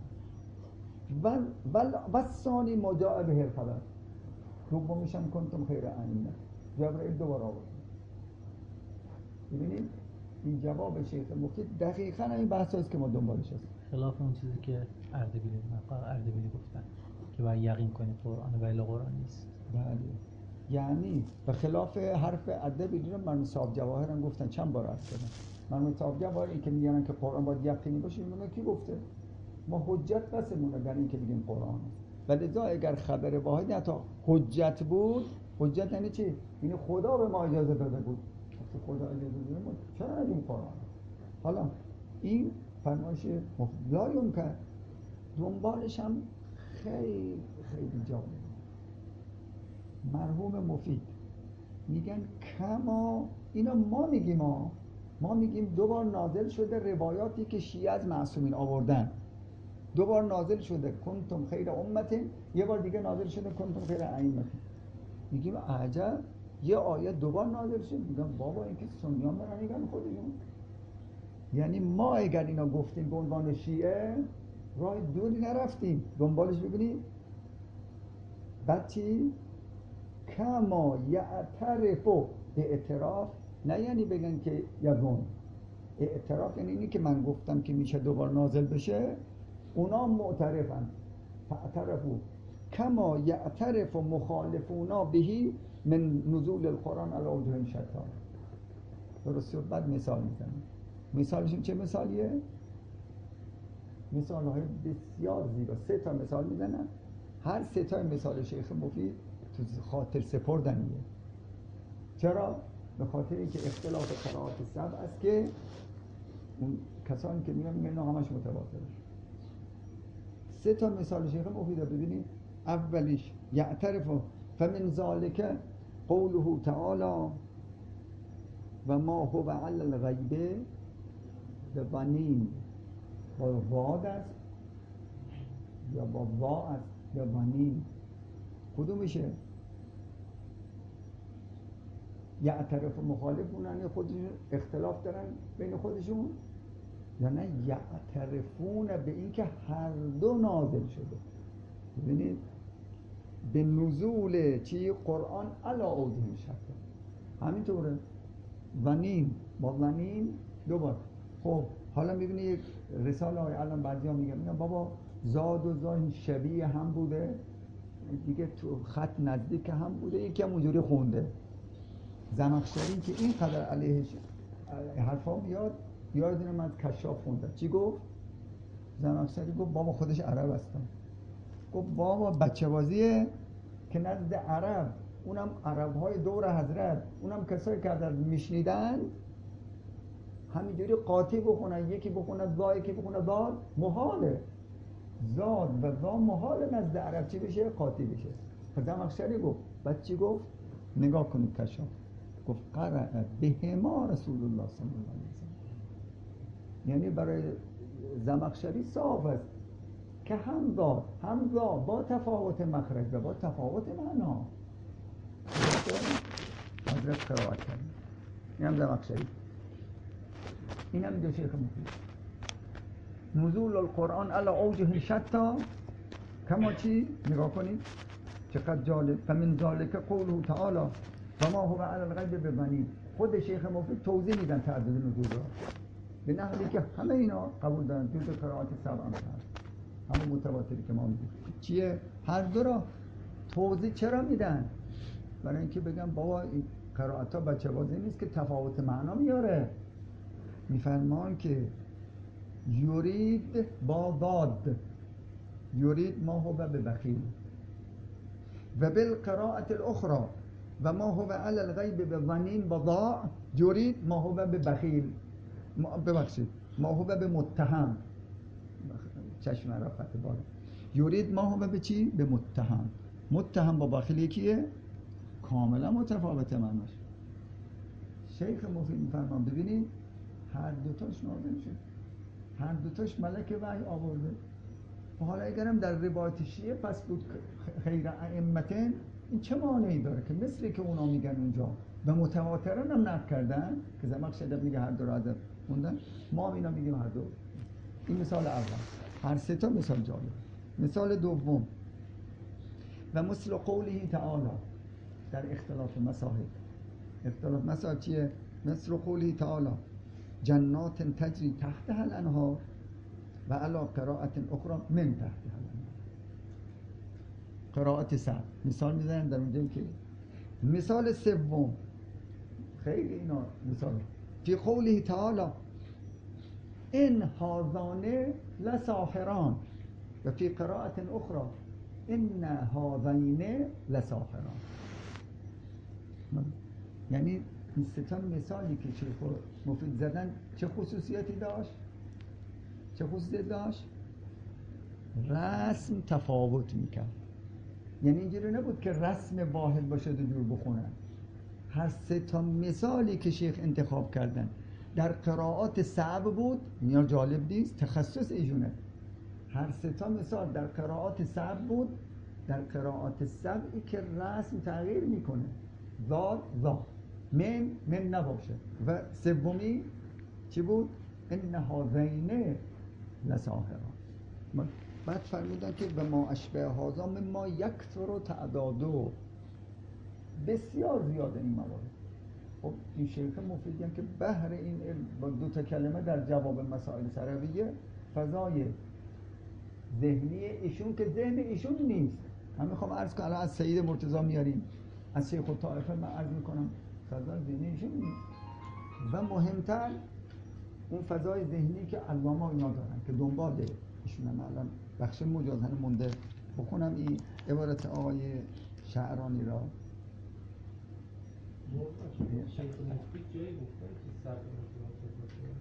و ثانی ما جاء به الخبر، دومیش هم کنتم خیر ائمه. جبرئیل دوباره آورد. ببینید این جواب شیخ مفید دقیقاً این بحث است که ما دنبالش هستیم. خلاف اون چیزی که اردبیلی گفتن که باید یقین کنید قرآن و الی قرآن نیست. بله، یعنی به خلاف حرف اردبیلی رو مرحوم صاحب جواهر هم گفتن، چند بار عرض کردم. مرحوم صاحب جواهر این که میگن که قرآن باید یقینی باشه، اینو کی گفته؟ ما حجت بسمونه در این که بگیم قرآن. ولذا اگر خبر واحد حتی حجت بود، حجت یعنی چی؟ یعنی خدا به ما اجازه داده بود. خدا اجازه داده بود چرا نگیم قرآن؟ حالا این فرمایش لا ینکر دنبالش هم خیلی جالب. مرحوم مفید میگن کما، اینا ما میگیم دوبار نازل شده روایاتی که شیعه از معصومین آوردن، دوبار نازل شده کنتم خیر امت، یه بار دیگه نازل شده کنتم خیر ائمه. میگیم عجب یه آیه دوبار نازل شد. میگم بابا این که سنیان برن میگن خودشون. یعنی ما اگر اینا گفتیم به عنوان شیعه راه دوری نرفتیم دنبالش. ببینید بعد چی؟ کما یعترف اعتراف، نه یعنی بگن که یزون. اعتراف یعنی اینی که من گفتم که میشه دوبار نازل بشه، اونا معترفن. فاعترفوا کما یعترف مخالفونا بهی من نزول القرآن علی وجوه شتی. درست شد؟ بعد مثال میزنم. مثالشون چه مثالیه؟ مثال های بسیار زیبا. 3 تا مثال میزنم. هر 3 تا مثال شیخ مفید تو خاطر سپردنیه. چرا؟ به خاطر اینکه اختلاف قرائات سبع است که اون کسانی که میگن همش متواتره. 3 تا مثال شیخ مفید رو ببینید. اولیش یعترف فمن ذالک قوله تعالی و ما هو علی الغیب بضنین. با واد است یا با وا است یا ضنین؟ کدومشه؟ یعترف مخالفونن خودشون اختلاف دارن بین خودشون، یا نه یعترفون به این که هر دو نازل شده. ببینید به نزول چی؟ قرآن علی اوجه شتی. همینطوره. ضنین با ضنین دوبار. خب حالا میبینی یک رساله های الان بعضیا میگن بابا زاد و زاد شبیه هم بوده دیگه، تو خط نزدیک هم بوده، یکی هم اونجوری خونده. زمخشری که اینقدر علیه حرفا میاد، یادونه من از کشاف خوندم چی گفت؟ زمخشری گفت بابا خودش عرب هستم. گفت بابا بچه بازیه که نزد عرب، اونم عرب های دور حضرت، اونم کسایی که حضرت میشنیدن همینجوری قاطی بخونن، یکی بخونه زا یکی بخونه داد، محاله. زاد و زا محاله نزد عرب چی بشه؟ قاطی بشه. زمخشری گفت. بعد چی گفت؟ نگاه کنید کشاف. گفت قرأ بهما رسول الله صلی الله علیه وسلم. یعنی برای زمخشری صاف است که هم زاد هم زا با تفاوت مخرج و با تفاوت معنا حضرت قرائت کرد. این هم زمخشری. این هم دو شیخ مفید. نزول القرآن علی اوجه شتی کما چی؟ نگاه کنید چقدر جالب. فمن ذالک قوله تعالی و ما هو علی الغیب بضنین. خود شیخ مفید توضیح میدن تعدد نزول را به نحوی که همه اینا قبول دارن جزء قرائات سبع هست، همه متواتری که ما میگیم. چیه؟ هر دو را توضیح چرا میدن؟ برای اینکه بگم بابا این قرائت ها بچه بازی نیست که تفاوت معنا میاره. میفرمان که یورید با ضاد، یورید ما هو ببخیل، و بالقراءة الاخرى و ما هو علی الغیب بضنین بضاع یورید ما هو ببخیل، ببخشید ما هو بمتهم، چشم عرفت بالا. یورید ما هو به چی؟ به متهم. متهم با بخیل یکیه؟ کاملا متفاوته معناش. شیخ مفید میفرمان ببینید هر دوتاش نازل شد، هر دوتاش ملک وحی آورده. و حالا اگرم در روایت شیعه پس بود خیر ائمتین، این چه مانعی داره که مثلی که اونا میگن اونجا به متواترن هم نقل کردن که زمخشری میگه هر دو را از خوندن، ما هم اینا میگیم هر دو. این مثال اول. هر 3 تا مثال جالب. مثال دوم و مثل قوله تعالی در اختلاف مساحب. اختلاف مساحب چیه؟ مثل قوله تعالی جنات تجری تحتها الانهار و علی قراءت اخرى من تحتها الانهار. قراءت سبع مثال میزنن در اونجایی که. مثال سوم خیلی اینا مثال فی قوله تعالی ان هذان لساحران و فی قراءت اخرى ان هذین لساحران. یعنی این 3 تا مثالی که شیخ مفید زدن چه خصوصیتی داشت؟ چه خصوصیتی داشت؟ رسم تفاوت میکرد. یعنی اینجوری نبود که رسم واحد باشه و جور بخونن. هر 3 تا مثالی که شیخ انتخاب کردن در قرائات صعب بود. اینا جالب نیست؟ تخصص ایشونه. هر 3 تا مثال در قرائات صعب بود در قرائات سبعی که رسم تغییر میکنه، ذات ذات، من نباشه. و سومی چی بود؟ ان هذین لساحران. بعد فرمودن که به ما اشبه هذا مما یکثر تعدادو، بسیار زیاده این موارد. خب این شیخ مفیدی هم که بهر این علم با دو تا کلمه در جواب مسائل سرویه، فضای ذهنی ایشون که ذهن ایشون نیست. من میخوام عرض کنم از سید مرتضی میاریم، از شیخ الطائفه من عرض میکنم فضای ذهنی ایشون نیست. و مهمتر اون فضای ذهنی که علامه اینا دارن که دنبال ایشون. من الان بخش مجازن مونده بخونم این عبارت آقای شعرانی را. شیخ مفید جایی گفتن که سبع متواتر باشه؟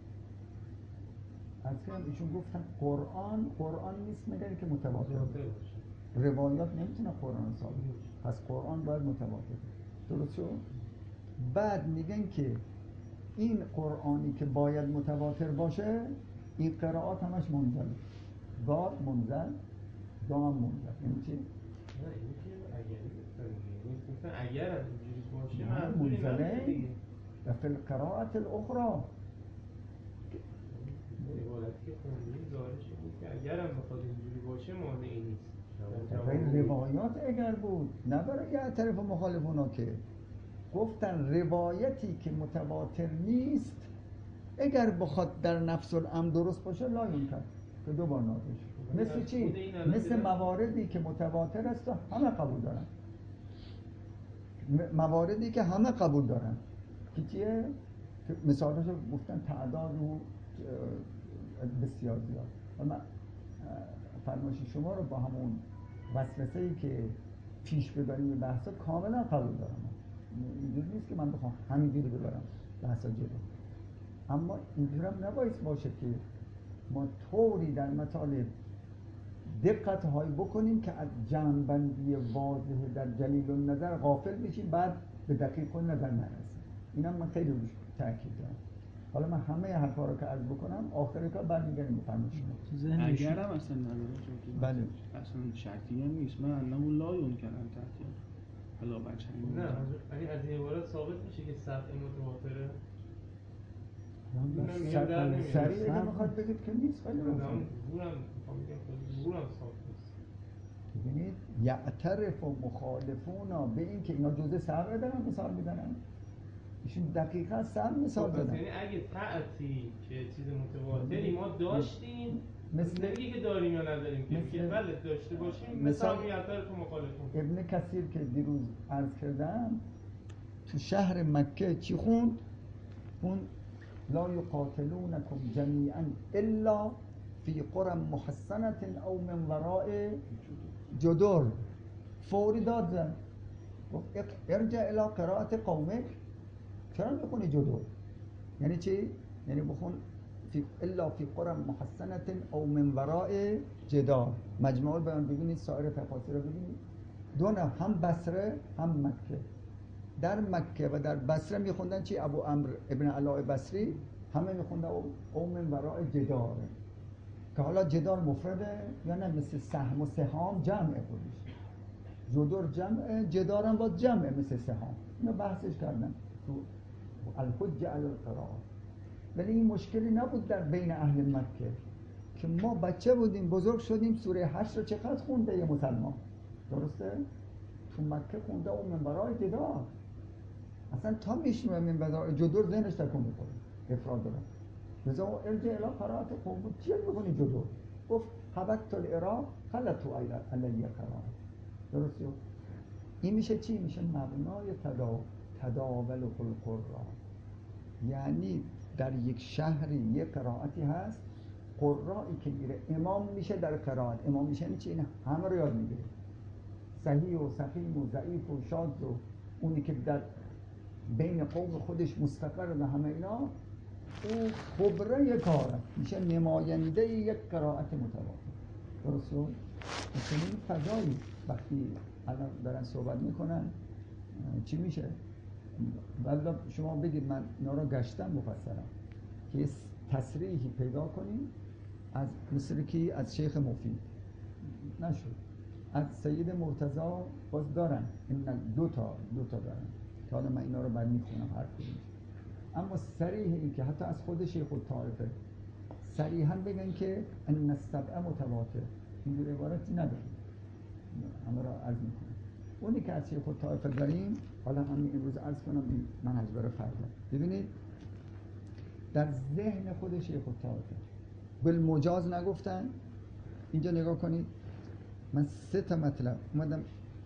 از که ایشون گفتن قرآن نیست میگن که متواتر باشه. روایات نمیتونه قرآن ثابت، پس قرآن باید متواتر. درست شد؟ بعد میگن که این قرآنی که باید متواتر باشه، این قرائات همش منزل، ذات منزل، دام منزل. یعنی چی؟ نه این که اگری گفتن اگر اینجوری باشه منزله و فی القرائت الاخرى. عبارتی که خوندیم ظاهرش بود که اگرم بخواد اینجوری باشه مانعی نیست. روایات اگر بود، نه برای یه طرف مخالفونا که گفتن روایتی که متواتر نیست اگر بخواد در نفس الامر درست باشه لا یمکن که دو بار نازل شد. مثل چی؟ مثل مواردی که متواتر است و همه قبول دارن. مواردی که همه قبول دارن که چیه؟ مثالش رو گفتن تعداد و بسیار زیاد. و من فرمایش شما رو با همون وسوسه‌ای که پیش ببریم به بحثا کاملا قبول دارم. اینجوری نیست که من بخوام همینجوری ببرم بحثا جلو. اما اینجوری هم نباید باشه که ما طوری در مطالب دقت های بکنیم که از جمع‌بندی واضح در جلیل النظر غافل بشیم، بعد به دقیق النظر نرسیم. اینم من خیلی روش تاکید دارم. حالا من همه حرفا رو که عرض بکنم آخر کار برمیگردیم به فرمایش شما. اگر هم اصلا نداره بله اصلا شرطی هم نیست. من انه لا یمکن ان تأتی حالا بچه نه یعنی از این عبارت ثابت میشه که سبع متواتره. سریع اگه میخواد بگید که نیست خیلی روشن. ظهورم ثابت نیست. ببینید یعترف و مخالفونا به این که اینا جزء سبع دارن مثال میدنن، ایشون دقیقا سبع مثال دادن. یعنی اگه تعتی که چیز متواتری ما داشتیم مثل نمیگه که داریم یا نداریم، که میگه بله داشته باشیم، مثلا یعترف و مخالفون. ابن کثیر که دیروز عرض کردم تو شهر مکه چی خوند؟ لا یقاتلونکم جمیعا الا فی قرى محصنة او من وراء جدر. فوری داد زن ارجع الى قراءت قومک. چرا میخونی جدر؟ یعنی چی؟ یعنی بخون الا فی قرى محصنة او من وراء جدار. مجموع البیان ببینید، سایر تفاسیر رو ببینید. دو نفر هم بصره هم مکه. در مکه و در بصره میخوندن چی؟ ابو عمرو ابن علاء بصری همه میخوندن او من وراء جدار، که حالا جدار مفرده یا نه مثل سهم و سهام جمعه خودش. جدار جمعه، جدار هم باز جمعه مثل سهام. اینو بحثش کردن تو الحجه علی القراء. ولی این مشکلی نبود در بین اهل مکه که ما بچه بودیم بزرگ شدیم سوره 8 رو چقدر خونده یه مسلمان؟ درسته؟ تو مکه خونده او من وراء جدار. اصلا تا میشنوه من وراء جدار ذهنش تکون میخوره، افراد داره. لذا ارجع الی قرائت قوم. چی میکنی جدار؟ گفت حبت العراق خلطوا علی قرائت. درسته؟ این میشه چی؟ میشه مبنای تداول القرآن. یعنی در یک شهری یک قرائتی هست، قرایی که میره امام میشه در قرائت. امام میشه یعنی چی؟ این همه رو یاد میگیره، صحیح و سقیم و ضعیف و شاذ و اونی که در بین قوم خودش مستقر و همه اینا، اون خبره کاره میشه نماینده یک قرائت متواتر. درسته؟ این فضایی وقتی الان دارن صحبت میکنن چی میشه؟ والا شما بگید من اینا رو گشتم مفصلا که تصریحی پیدا کنیم از مثل کی؟ از شیخ مفید نشد. از سید مرتضی باز دارن، این دو تا دارن که حالا من اینا رو بعد میخونم هر کدوم. اما صریح این که حتی از خود شیخ الطائفه صریحا بگن که ان السبع متواتر، اینجور عبارتی نداره، همه را عرض میکنم. اونی که از شیخ الطائفه داریم، حالا همین امروز عرض کنم این منهج برای فردا. ببینید در ذهن خود شیخ الطائفه بالمجاز نگفتن. اینجا نگاه کنید، من 3 تا مطلب اومدم.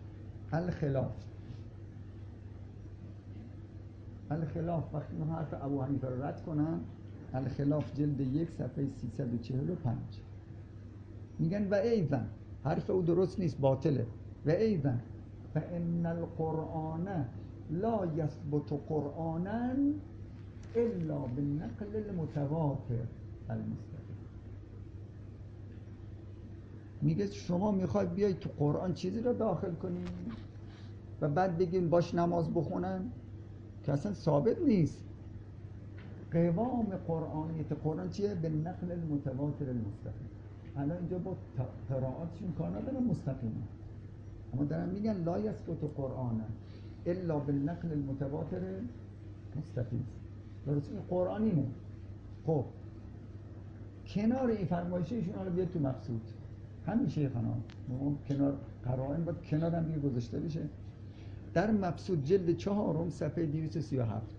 الخلاف وقتی من حرف ابو حنیفه رو رد کنم، الخلاف جلد 1 صفحه 345 میگن و ایضا، حرف او درست نیست، باطله. و ایضا فان القرآن لا یثبت قرآنا الا بالنقل المتواتر المستقیم. میگه شما میخواید بیاید تو قرآن چیزی رو داخل کنید و بعد بگین باش نماز بخونن که اصلا ثابت نیست. قوام قرآنیت قرآن چیه؟ به نقل المتواتر المستقیم. الان اینجا با قرائاتشون کار ندارن مستقیما، اما دارن میگن لا یثبت قرآن الا بالنقل المتواتر مستقیم. درست این قرآن اینه. خب کنار این فرمایشه ایشون حالا بیاد تو مقصود، همین شیخانا کنار قرائن باید کنار هم دیگه گذاشته بشه. در مقصود جلد 4 صفحه 237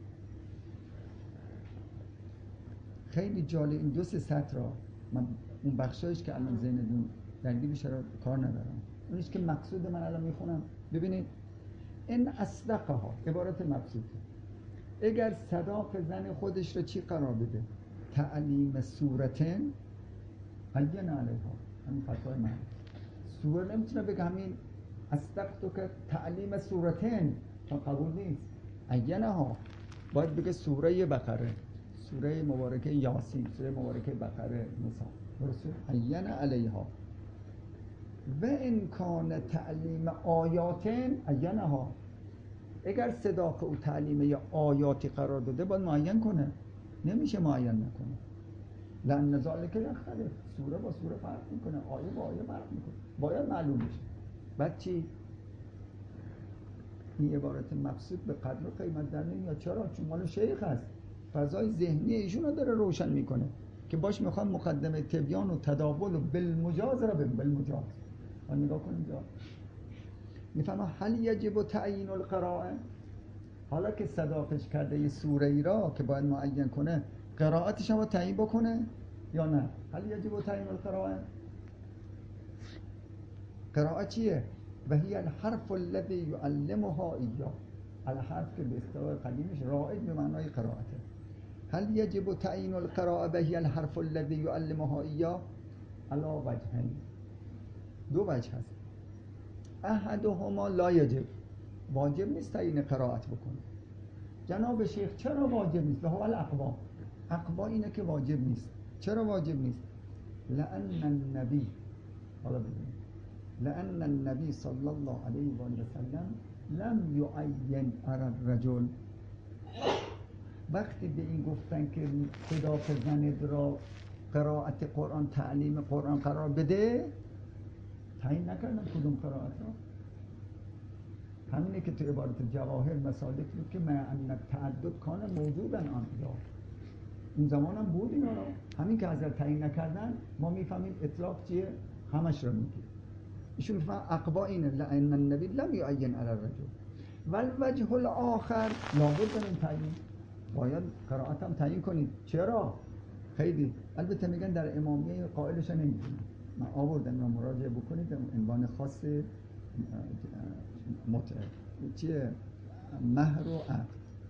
خیلی جالب این 2-3 سطر را من اون بخشایش که الان ذهنتون درگیرش رو کار ندارم، اونیش که مقصود من الان میخونم. ببینید این اصدقها عبارت مقصود، اگر صداق زن خودش رو چی قرار بده؟ تعلیم سورتن عین علیها. همین فتوای من سوره نمیتونه بگه همین اصدقتو که تعلیم سورتن، تا قبول نیست. عینها باید بگه سوره بقره، سوره مبارکه یاسین، سوره مبارکه بقره مثلا، درسته؟ عین علیها. و امکان تعلیم آیاتن عینها، اگر صداق او تعلیم یا آیاتی قرار داده باید معین کنه، نمیشه معین نکنه. لأن ذالک یختلف، سوره با سوره فرق میکنه، آیه با آیه فرق میکنه، باید معلوم بشه. بعد چی؟ این عبارت مقصود به قدر و قیمت در نمیاد. چرا؟ چون مال شیخ هست، فضای ذهنی ایشون رو داره روشن میکنه که باش میخوام مقدمه تبیان و تداول و بالمجاز را بگم. بالمجاز و نگاه کن اینجا میفهمه هل یجب تعیین القراءه، حالا که صداقش کرده یه سوره ای را که باید معین کنه، قرائتش هم باید تعیین بکنه یا نه؟ هل یجب تعیین القراءه، قراءت چیه؟ و هی الحرف الذی یعلمها ایاه، الحرف که به اصطلاح قدیمش رائج به معنای قرائته. هل یجب تعیین القراءه و هی الحرف الذی یعلمها ایاه؟ علی وجهین، 2 وجه هست. احدهما لا یجب، واجب نیست تعیین قرائت بکنه. جناب شیخ چرا واجب نیست؟ هو الاقوا، اقوا اینه که واجب نیست. چرا واجب نیست؟ لأن النبی، حالا ببینید، لأن النبی صلی الله علیه و سلم لم یعین علی الرجل، وقتی به این گفتن که صداق زند را قرائت قرآن تعلیم قرآن قرار بده، تعیین نکردن کدوم قرائت را. همینه که تو عبارت جواهر مسالک بود که مع ان تعدد کان موجودا آنجا، اون زمان هم بود اینا را. همین که حضرت تعیین نکردن ما میفهمیم اطلاق چیه، همش را میگیم. ایشون میفهم اقوا اینه لأن النبی لم یعین علی الرجل والوجه الاخر لابد من تعیین، باید قرائت هم تعیین کنید. چرا؟ خیلی البته میگن در امامیه قائلش نمیدونن، من آوردم را مراجعه بکنید، عنوان خاص متعه چیه؟ مهر و عقد.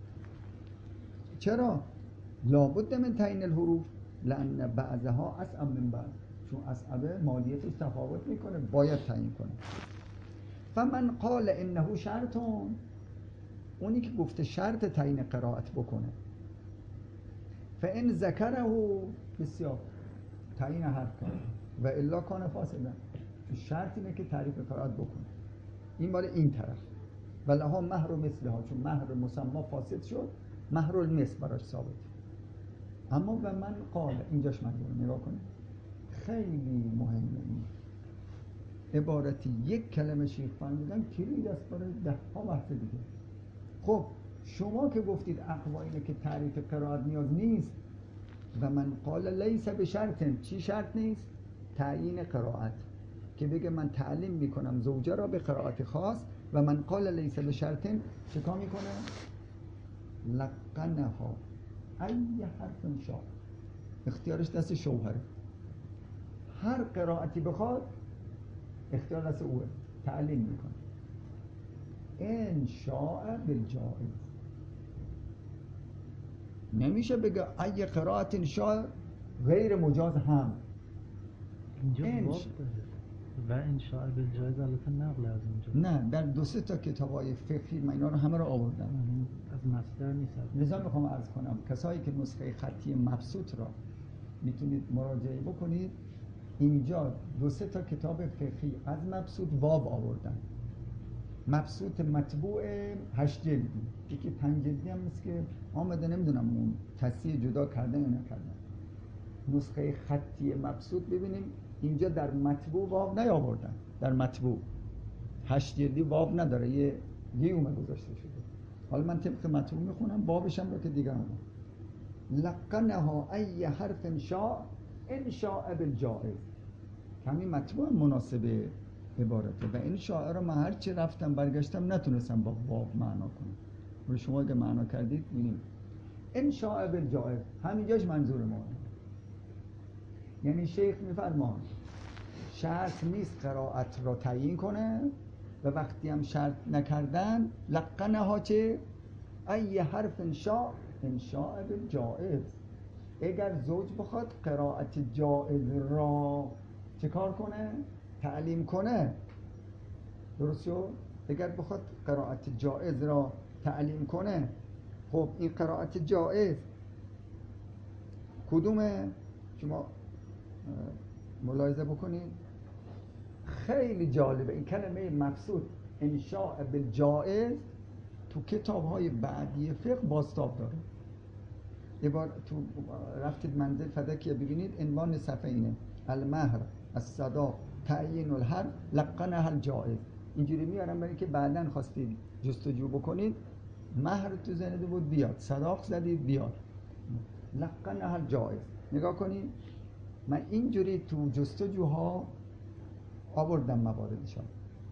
چرا؟ لابد من تعیین الحروف لأن بعضها اصعب من بعض، چون اصعبه مالیتش تفاوت میکنه، باید تعیین کنه. فمن قال انه شرطون، اونی که گفته شرط تعیین قرائت بکنه، فان ذکره بسیار تعیین حرف کنه و الا کان فاسدا، شرط اینه که تعریف قرائت بکنه. این مال این طرف، ولها مهر و مثلها، چون مهر مسما فاسد شد، مهر المثل براش ثابت. اما و من قال، اینجاش منظور، نگاه کنید خیلی مهمه این. عبارتی یک کلمه شیخ فرمودن کلید است برای 10 بحث دیگه. خب شما که گفتید اقوا اینه که تعریف قرائت نیاز نیست و من قال لیس به شرط، چی شرط نیست؟ تعیین قرائت، که بگه من تعلیم میکنم زوجه را به قرائت خاص و من قال لیس به شرط چکار میکنه؟ لقنها ای حرف شاء، اختیارش دست شوهره، هر قرائتی بخواد اختیار دست اوه، تعلیم میکنه. ان شاء بالجائز، نمیشه بگه ای قرائت شاء غیر مجاز هم. اینجا این باب داره و انشاء بالجایز البته نقل از اونجا. نه، در 2-3 تا کتابای فقهی من اینا رو همه رو آوردم. از مصدر نیست. لذا میخوام عرض کنم کسایی که نسخه خطی مبسوط را میتونید مراجعه بکنید، اینجا 2-3 تا کتاب فقهی از مبسوط واو آوردن. مبسوط مطبوع 8 جلدی، یکی 5 جلدی هم مثل که آمده، نمیدونم اون تصحیح جدا کردن یا نکردن. نسخه خطی مبسوط ببینیم اینجا در مطبوع واو نیاوردن، در مطبوع 8 جلدی واو نداره، یه اومه گذاشته شده. حالا من طبق مطبوع میخونم، بابش هم رو که دیگر هم لقنها ای حرف شاء ان شاء بالجائز. همین مطبوع مناسب عبارته و این شاعر رو من هر چی رفتم برگشتم نتونستم با واو معنا کنم. ولی شما اگه معنا کردید ببینیم ان شاء بالجائز همینجاش منظور ما، یعنی شیخ میفرمان شرط نیست قرائت را تعیین کنه و وقتی هم شرط نکردن لقنها چه؟ ای حرف شاء ان شاء بالجائز. اگر زوج بخواد قرائت جائز را چه کار کنه؟ تعلیم کنه. درست شد؟ اگر بخواد قرائت جائز را تعلیم کنه، خب این قرائت جائز کدومه؟ شما ملاحظه بکنید خیلی جالبه این کلمه مبسوط انشاء بالجائز تو کتاب‌های بعدی فقه بازتاب داره. یه بار تو رفتید منزل فدکیه ببینید عنوان صفحه اینه المهر الصداق تعیین الحرف لقنها الجائز. اینجوری میارم برای که بعداً خواستید جستجو بکنید، مهر تو ذهنت بود بیاد، صداق زدید بیاد، لقنها الجائز. نگاه کنید من اینجوری تو جستجوها آوردم مواردشان،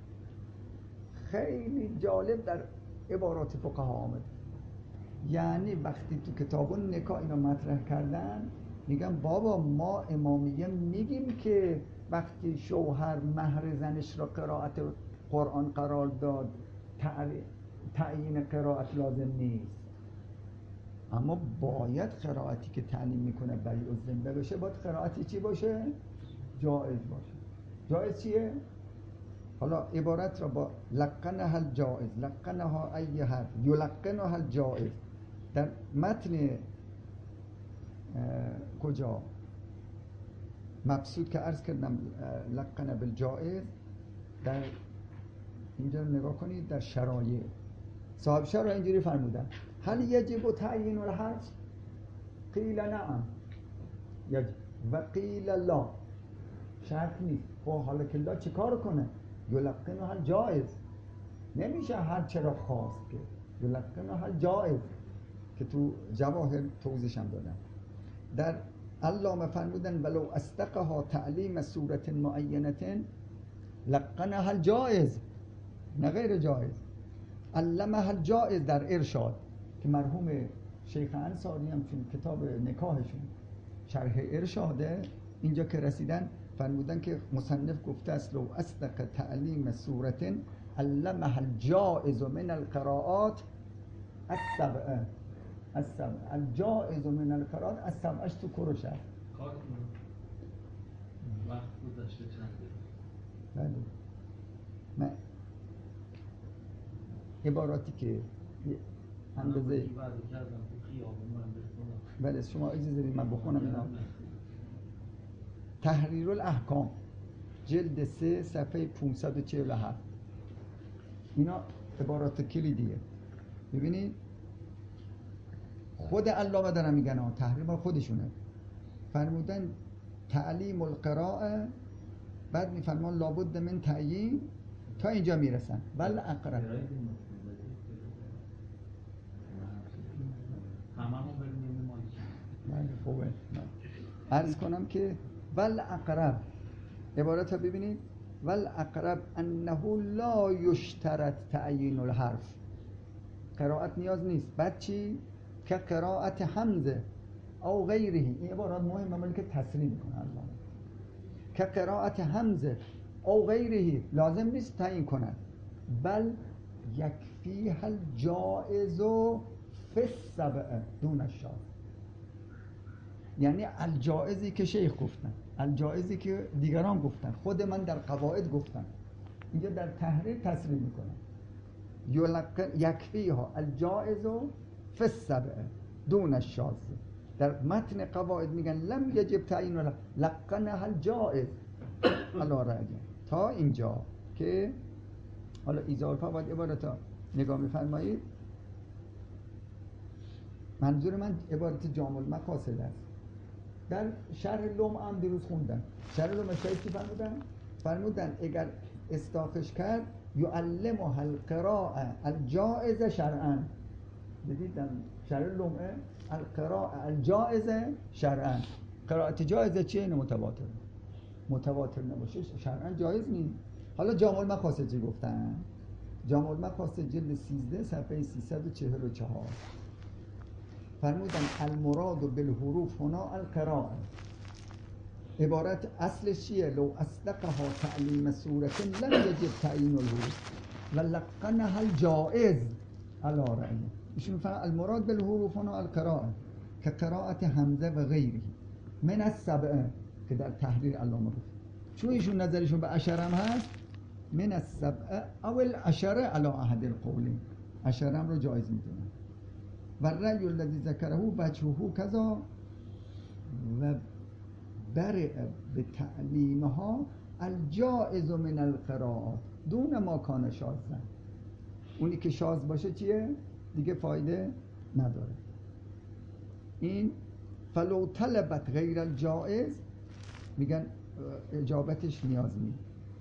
خیلی جالب در عبارات فقها آمد. یعنی وقتی تو کتابون نکاح اینا مطرح کردن میگن بابا ما امامیه میگیم که وقتی شوهر مهر زنش را قرائت قرآن قرار داد تعیین قرائت لازم نیست، اما باید قرائتی که تعلیم میکنه برای زنده بشه باید قرائتی چی باشه؟ جائز باشه. جائز چیه؟ حالا عبارت را با لقنها الجائز، لقنها ای حرف، یلقنها الجائز در متن کجا مبسوط که عرض کردم لقن بالجائز، در اینجا نگاه کنید در شرایع صاحب شرح اینجوری فرمودن هل یجب تعیین الحرف؟ قیل نعم یجب و قیل لا، شرط نیست. خب حالا که لا چه کار کنه؟ یلقنها الجائز، نمیشه هر چرا خواست که یلقنها الجائز که تو جواهر توضیحش هم دادم. در علامه فرمودن ولو استقها تعلیم صورت معینه لقنها الجائز، نه غیر جائز. علمها الجائز در ارشاد که مرحوم شیخ انصاری هم چون کتاب نکاحشون شرح ارشاده اینجا که رسیدن فرمودن که مصنف گفته است لو استق تعلیم صورت علمها الجائز من القراءات السبعه، الجائز من القراءات السبعش تو کروش هست. وقت گذشته چنده؟ بله من عباراتی که اندازه بله شما اجازه بدید من بخونم اینا. تحریر الاحکام جلد 3 صفحه 547 اینا عبارات کلیدیه. ببینید خود علامه دارن میگن تحریم خودشونه، فرمودن تعلیم القراءه بعد میفرمان لابد من تعیین تا اینجا میرسن. بل اقرب هممون بریم مال بله خوبه. عرض کنم که ول اقرب عبارت ها ببینید، ول اقرب انه لا یشترط تعیین الحرف، قرائت نیاز نیست. بعد چی؟ که قرائت حمزه او غیره، این عبارات مهمه ولی که تصریح میکنه الله، که قرائت حمزه او غیره لازم نیست تعیین کنن، بل یکفیها الجائز فی السبع دون الشاذ. یعنی الجائزی که شیخ گفتن، الجائزی که دیگران گفتن، خود من در قواعد گفتم، اینجا در تحریر تصریح میکنم. یکفیها الجائز فی السبع دون الشاذ. در متن قواعد میگن لم یجب تعیین ولا لقنها الجائز علی رأی. تا اینجا که حالا ایزار فواد عبارت ها نگاه میفرمایید. منظور من عبارت جامع المقاصد است. در شرح لمع هم دیروز خوندن. شرح لمع شاید چی فرمودن اگر استاخش کرد یعلمها القراءه الجائز شرعا. دیدید در شرح لمع القراءه الجائز شرعا. قرائت جائزه چیه؟ اینو متواتر نباشه شرعا جایز نیست. حالا جامع المقاصد چی گفتن؟ جامع المقاصد جلد 13 صفحه 344 فرمودن المراد بالحروف هنا القراءه. عبارت اصلش چیه؟ لو اصدقها تعلیم سورة لم یجب تعیین الحروف و لقنها الجائز علی رأی. ایشون فرمودن المراد بالحروف هنا القراءه که قرائت حمزه و غیره من السبع که در تحریر علامه گفت. چون ایشون نظرشون به عشرم هست، من السبع او العشره علی احد القولین، عشرم رو جایز میدونن. و الرأی الذی ذکره وجهه کذا و برع به تعلیمها الجائز من القراءات دون ما کان شاذا. اونی که شاذ باشه چیه؟ دیگه فایده نداره. این فلو طلبت غیر الجائز میگن اجابتش نیاز نیست.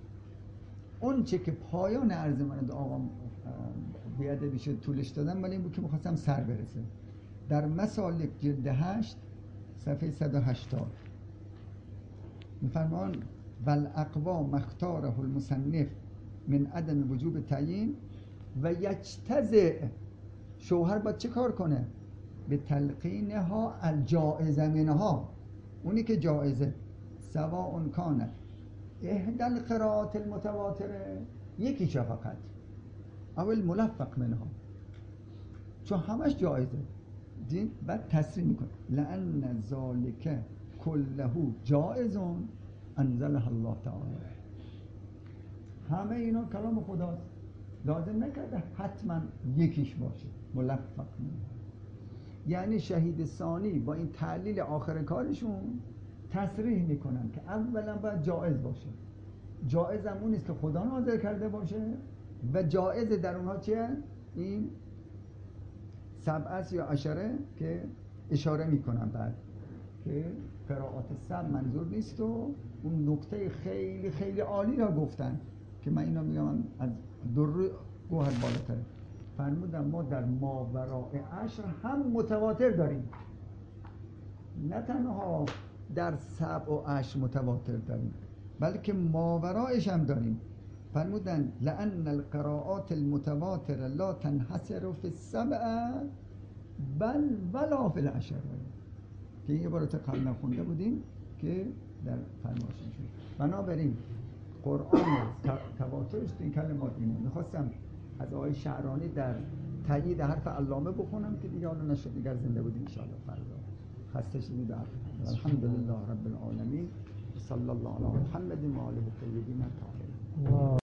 اون چه که پایان عرض من آقا بیادبی شد طولش دادم، ولی این بود که میخواستم سر برسه. در مسالک جلد 8 صفحه 180 میفرمان بل اقوا مختاره المصنف من عدم وجوب تعیین و یجتزع. شوهر باید چه کار کنه؟ به تلقینها الجائزه منها، اونی که جائزه، سواء کانت احدى القراءات المتواتره، یکی چه فقط، او الملفق منها، چون همش جایزه. دین بعد تصریح میکنه لأن ذالک کله جائز انزلها الله تعالی. همه اینا کلام خداست، لازم نکرده حتما یکیش باشه ملفق منها. یعنی شهید ثانی با این تعلیل آخر کارشون تصریح میکنن که اولا باید جائز باشه. جائز هم اون نیست که خدا نازل کرده باشه و جائز در اونها چیه؟ این سبعه یا عشره که اشاره میکنن بعد که قرائات سبع منظور نیست و اون نکته خیلی خیلی عالی را گفتن که من اینا میگم از در گوهر بالاتره. فرمودن ما در ماوراء عشر هم متواتر داریم، نه تنها در سبع و عشر متواتر داریم بلکه ماورایش هم داریم. فرمودن لأن القراءات المتواتر لا تنحصر في السبع بل ولا في العشر، که این عبارت قبلا خونده بودیم که در فرماشون شد. بنابراین قرآن تواترش این کلمات اینه. میخواستم از آقای شعرانی در تایید حرف علامه بخونم که دیگه حالا نشد، دیگر زنده بودیم ان شاء الله فردا. خسته شدید. الحمدلله رب العالمین، صلی الله علی محمد و آله الطیبین الطاهرین.